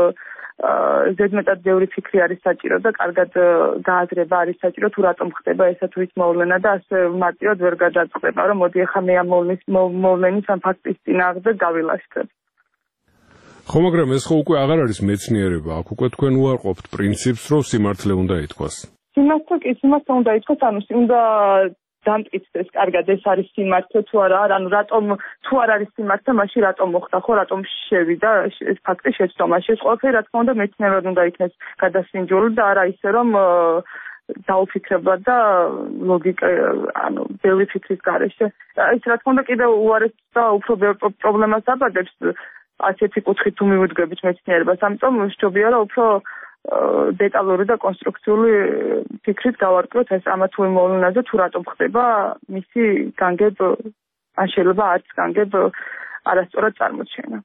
ზედმეტად ბევრი ფიქრი არის საჭირო და კარგად გააზრება არის საჭირო თუ რატომ ხდება ესა თუ ის მოვლენა და ასე მარტივად ვერ გადაწყდება, რომ მოდი ახლა მე ამ მოვლენის ამ ფაქტის წინააღმდეგ გავილაშქრებ. ხო, მაგრამ ეს ხო უკვე აღარ არის მეცნიერება, აქ უკვე თქვენ უარყოფთ პრინციპს, რომ სიმართლე უნდა ითქვას. სიმართლე კი სიმართლე უნდა ითქვას, ანუ უნდა დამტკიცდეს კარგად ეს არის სიმართლე თუ არა, ანუ რატომ თუ არ არის სიმართლე, მაშინ რატომ მოხდა, ხო, რატომ შევიდა ეს ფაქტი შეცდომაში. ეს ყველაფერი რა თქმა უნდა მეცნიერად უნდა იქნეს გადასინჯული და არა ისე რომ დაუფიქრებლად და ლოგიკა, ანუ ბევრი ფიქრის გარეშე. ეს რა თქმა უნდა კიდევ უარეს და უფრო ბევრ პრობლემას დაბადებს ასეთი კუთხით თუ მივიდგებით მეცნიერებას, ამიტომ ვშობია რომ უფრო დეტალური და კონსტრუქციული ფიქრით გავარკვიოთ ეს ამა თუ იმ მოვლენაზე თუ რატომ ხდება მისი განგებ ან შეიძლება არც განგებ არასწორად წარმოჩენა.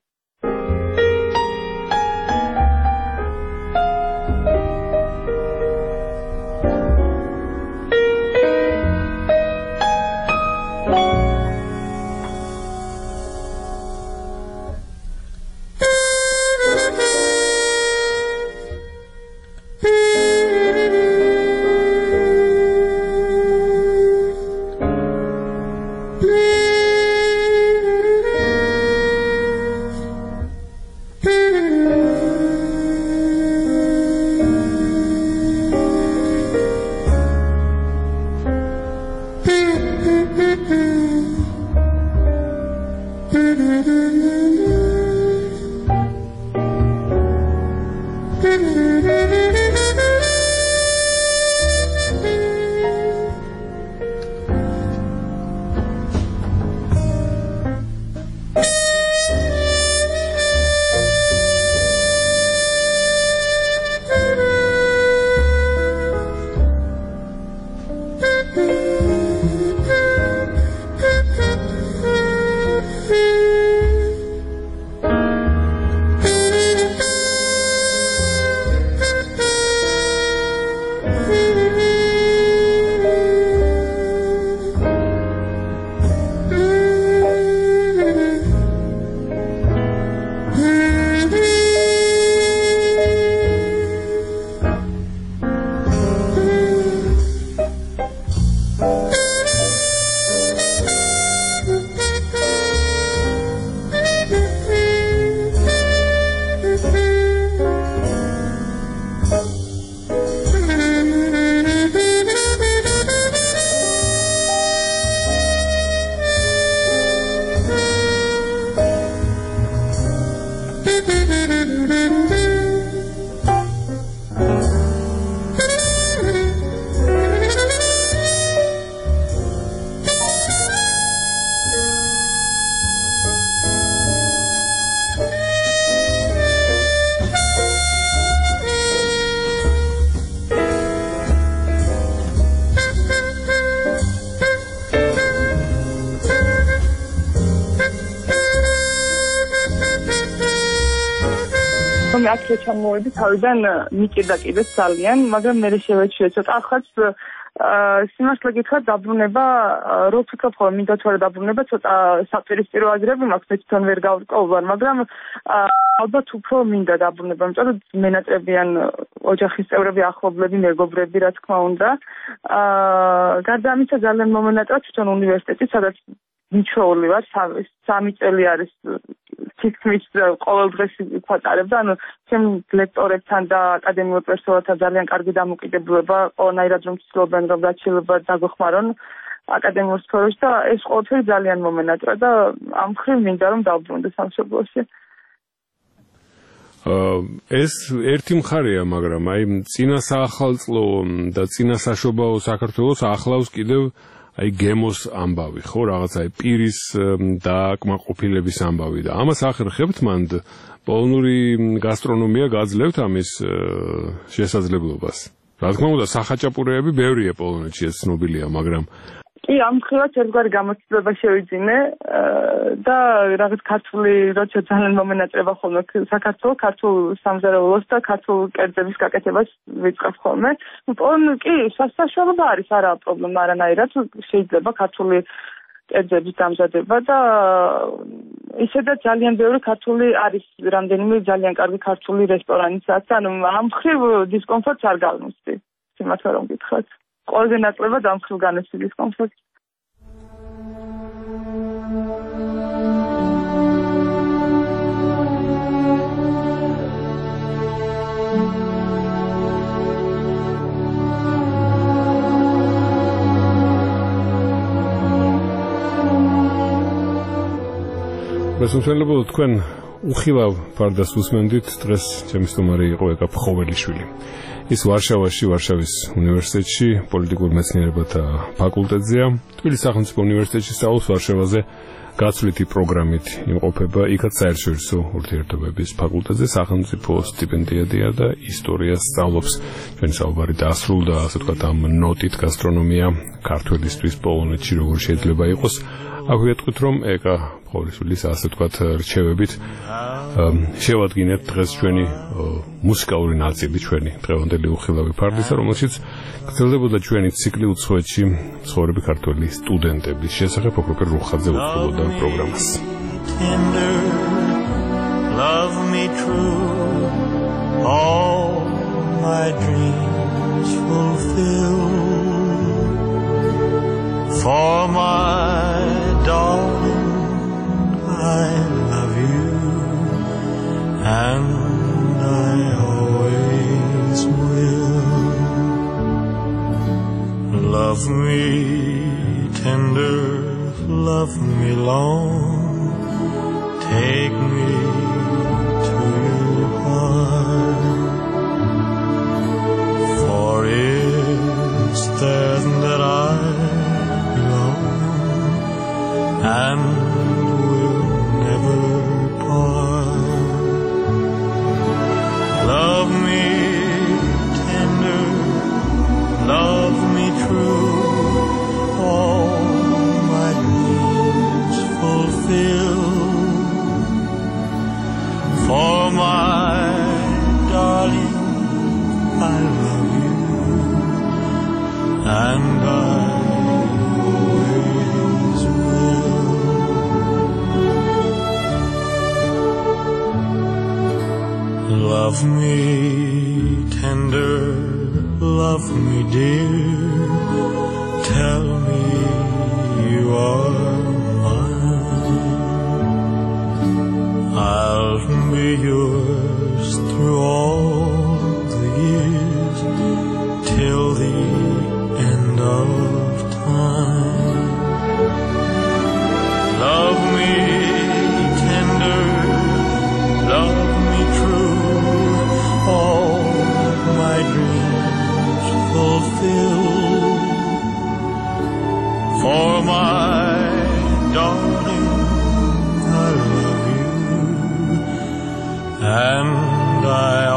აქ ჩამოვედი თავიდან მიკიდა კიდე ძალიან, მაგრამ მე შევეჩვიე ცოტა ახაც სიმართლე გითხრათ დაბრუნება რო ვფიქრობ ხოლმე მინდა თუ არა დაბრუნება ცოტა საპირისპირო აზრები მაქვს მე თვითონ ვერ გავკოვარ, მაგრამ ალბათ უფრო მინდა დაბრუნება, იმიტომ რომ მენატრებიან ოჯახის წევრები, ახლობლები, მეგობრები, რა თქმა უნდა. გარდა ამისა ძალიან მომენატრა თვითონ უნივერსიტეტი, სადაც მიჩვეული ვარ, სამი წელი არის თითქმის ყოველ დღეს ვატარებდა, ანუ ჩემ ლექტორებთან და აკადემიურ პერსონალთან ძალიან კარგი დამოკიდებულება, ყველანაირად რომ ცდილობენ რომ გაჩილება დაგვეხმარონ აკადემიურ სფეროში და ეს ყველაფერი ძალიან მომენატრა და ამ მხრივ მინდა რომ დავბრუნდე სამშობლოში. ეს ერთი მხარეა, მაგრამ აი წინა საახალწლო და წინა საშობაო საქართველოს ახლავს კიდევ აი გემოს ამბავი, ხო, რაღაც აი პირის დააკმაყოფილების ამბავი და ამას ახერხებთ მანდ პოლონური გასტრონომია გაძლევთ ამის შესაძლებლობას. რა თქმა უნდა, სახაჭაპურეები ბევრია პოლონეთში, ეს ცნობილია, მაგრამ კი, ამ მხრივაც ერთგვარი გამოცდილება შევიძინე და რაღაც ქართული, როცა ძალიან მომენატრება ხოლმე საქართველოს, ქართულ სამზარეულოს და ქართულ კერძების გაკეთებას ვიწყებ ხოლმე. პოლონური კი სასაშუალება არის, არა პრობლემა არანაირად, შეიძლება ქართული კერძების დამზადება და ისედაც ძალიან ბევრი ქართული არის, რამდენიმე ძალიან კარგი ქართული რესტორანიც, ანუ ამ მხრივ დისკომფორტს არ გავმოსდი, სიმართლე რომ გითხრათ. ყველაზე ნაკლებად ამ მხრივ განეცი დისკომფორტს. მოსულელობო თქვენ უხილავ ფარდას უსმენდით, დღეს ჩემი სტუმარი იყო ეკა ფხოველიშვილი. ის ვარშავაში, ვარშავის უნივერსიტეტში პოლიტიკურ მეცნიერებათა ფაკულტეტზეა. თბილისის სახელმწიფო უნივერსიტეტში სწავლობს, ვარშავაზე გაცვლითი პროგრამით იმყოფება, იქაც საერთაშორისო ურთიერთობების ფაკულტეტზე სახელმწიფო სტიპენდიადია და ისტორიას სწავლობს. ჩვენი საუბარი დაასრულდა, ასე ვთქვათ, ამ ნოტით გასტრონომია ქართველისთვის პოლონეთში როგორ შეიძლება იყოს. აქვე ეთქვით, რომ ეკა ფხოველიშვილის ასე ვთქვათ რჩევებით შევადგინეთ დღეს ჩვენი მუსიკალური ნაწილი, ჩვენი დღევანდელი უხილავი ფარდისა, რომელშიც გრძელდებოდა ჩვენი ციკლი უცხოეთში მცხოვრები ქართველი სტუდენტების შესახებ. ოქროპერ რუხაძე უწყობოდა პროგრამას. Love me true, all my dreams fulfill, for my darling I love you, and I always will. Love me tender, love me long, take me to your heart, for it's there that I belong, and will never part. Love me tender, love me true, all my dreams fulfill, for my darling I love you, and I always will. Love me tender, love me dear, tell me you are mine. I'll be yours through all the years, till the end of time. Love me tender, love and I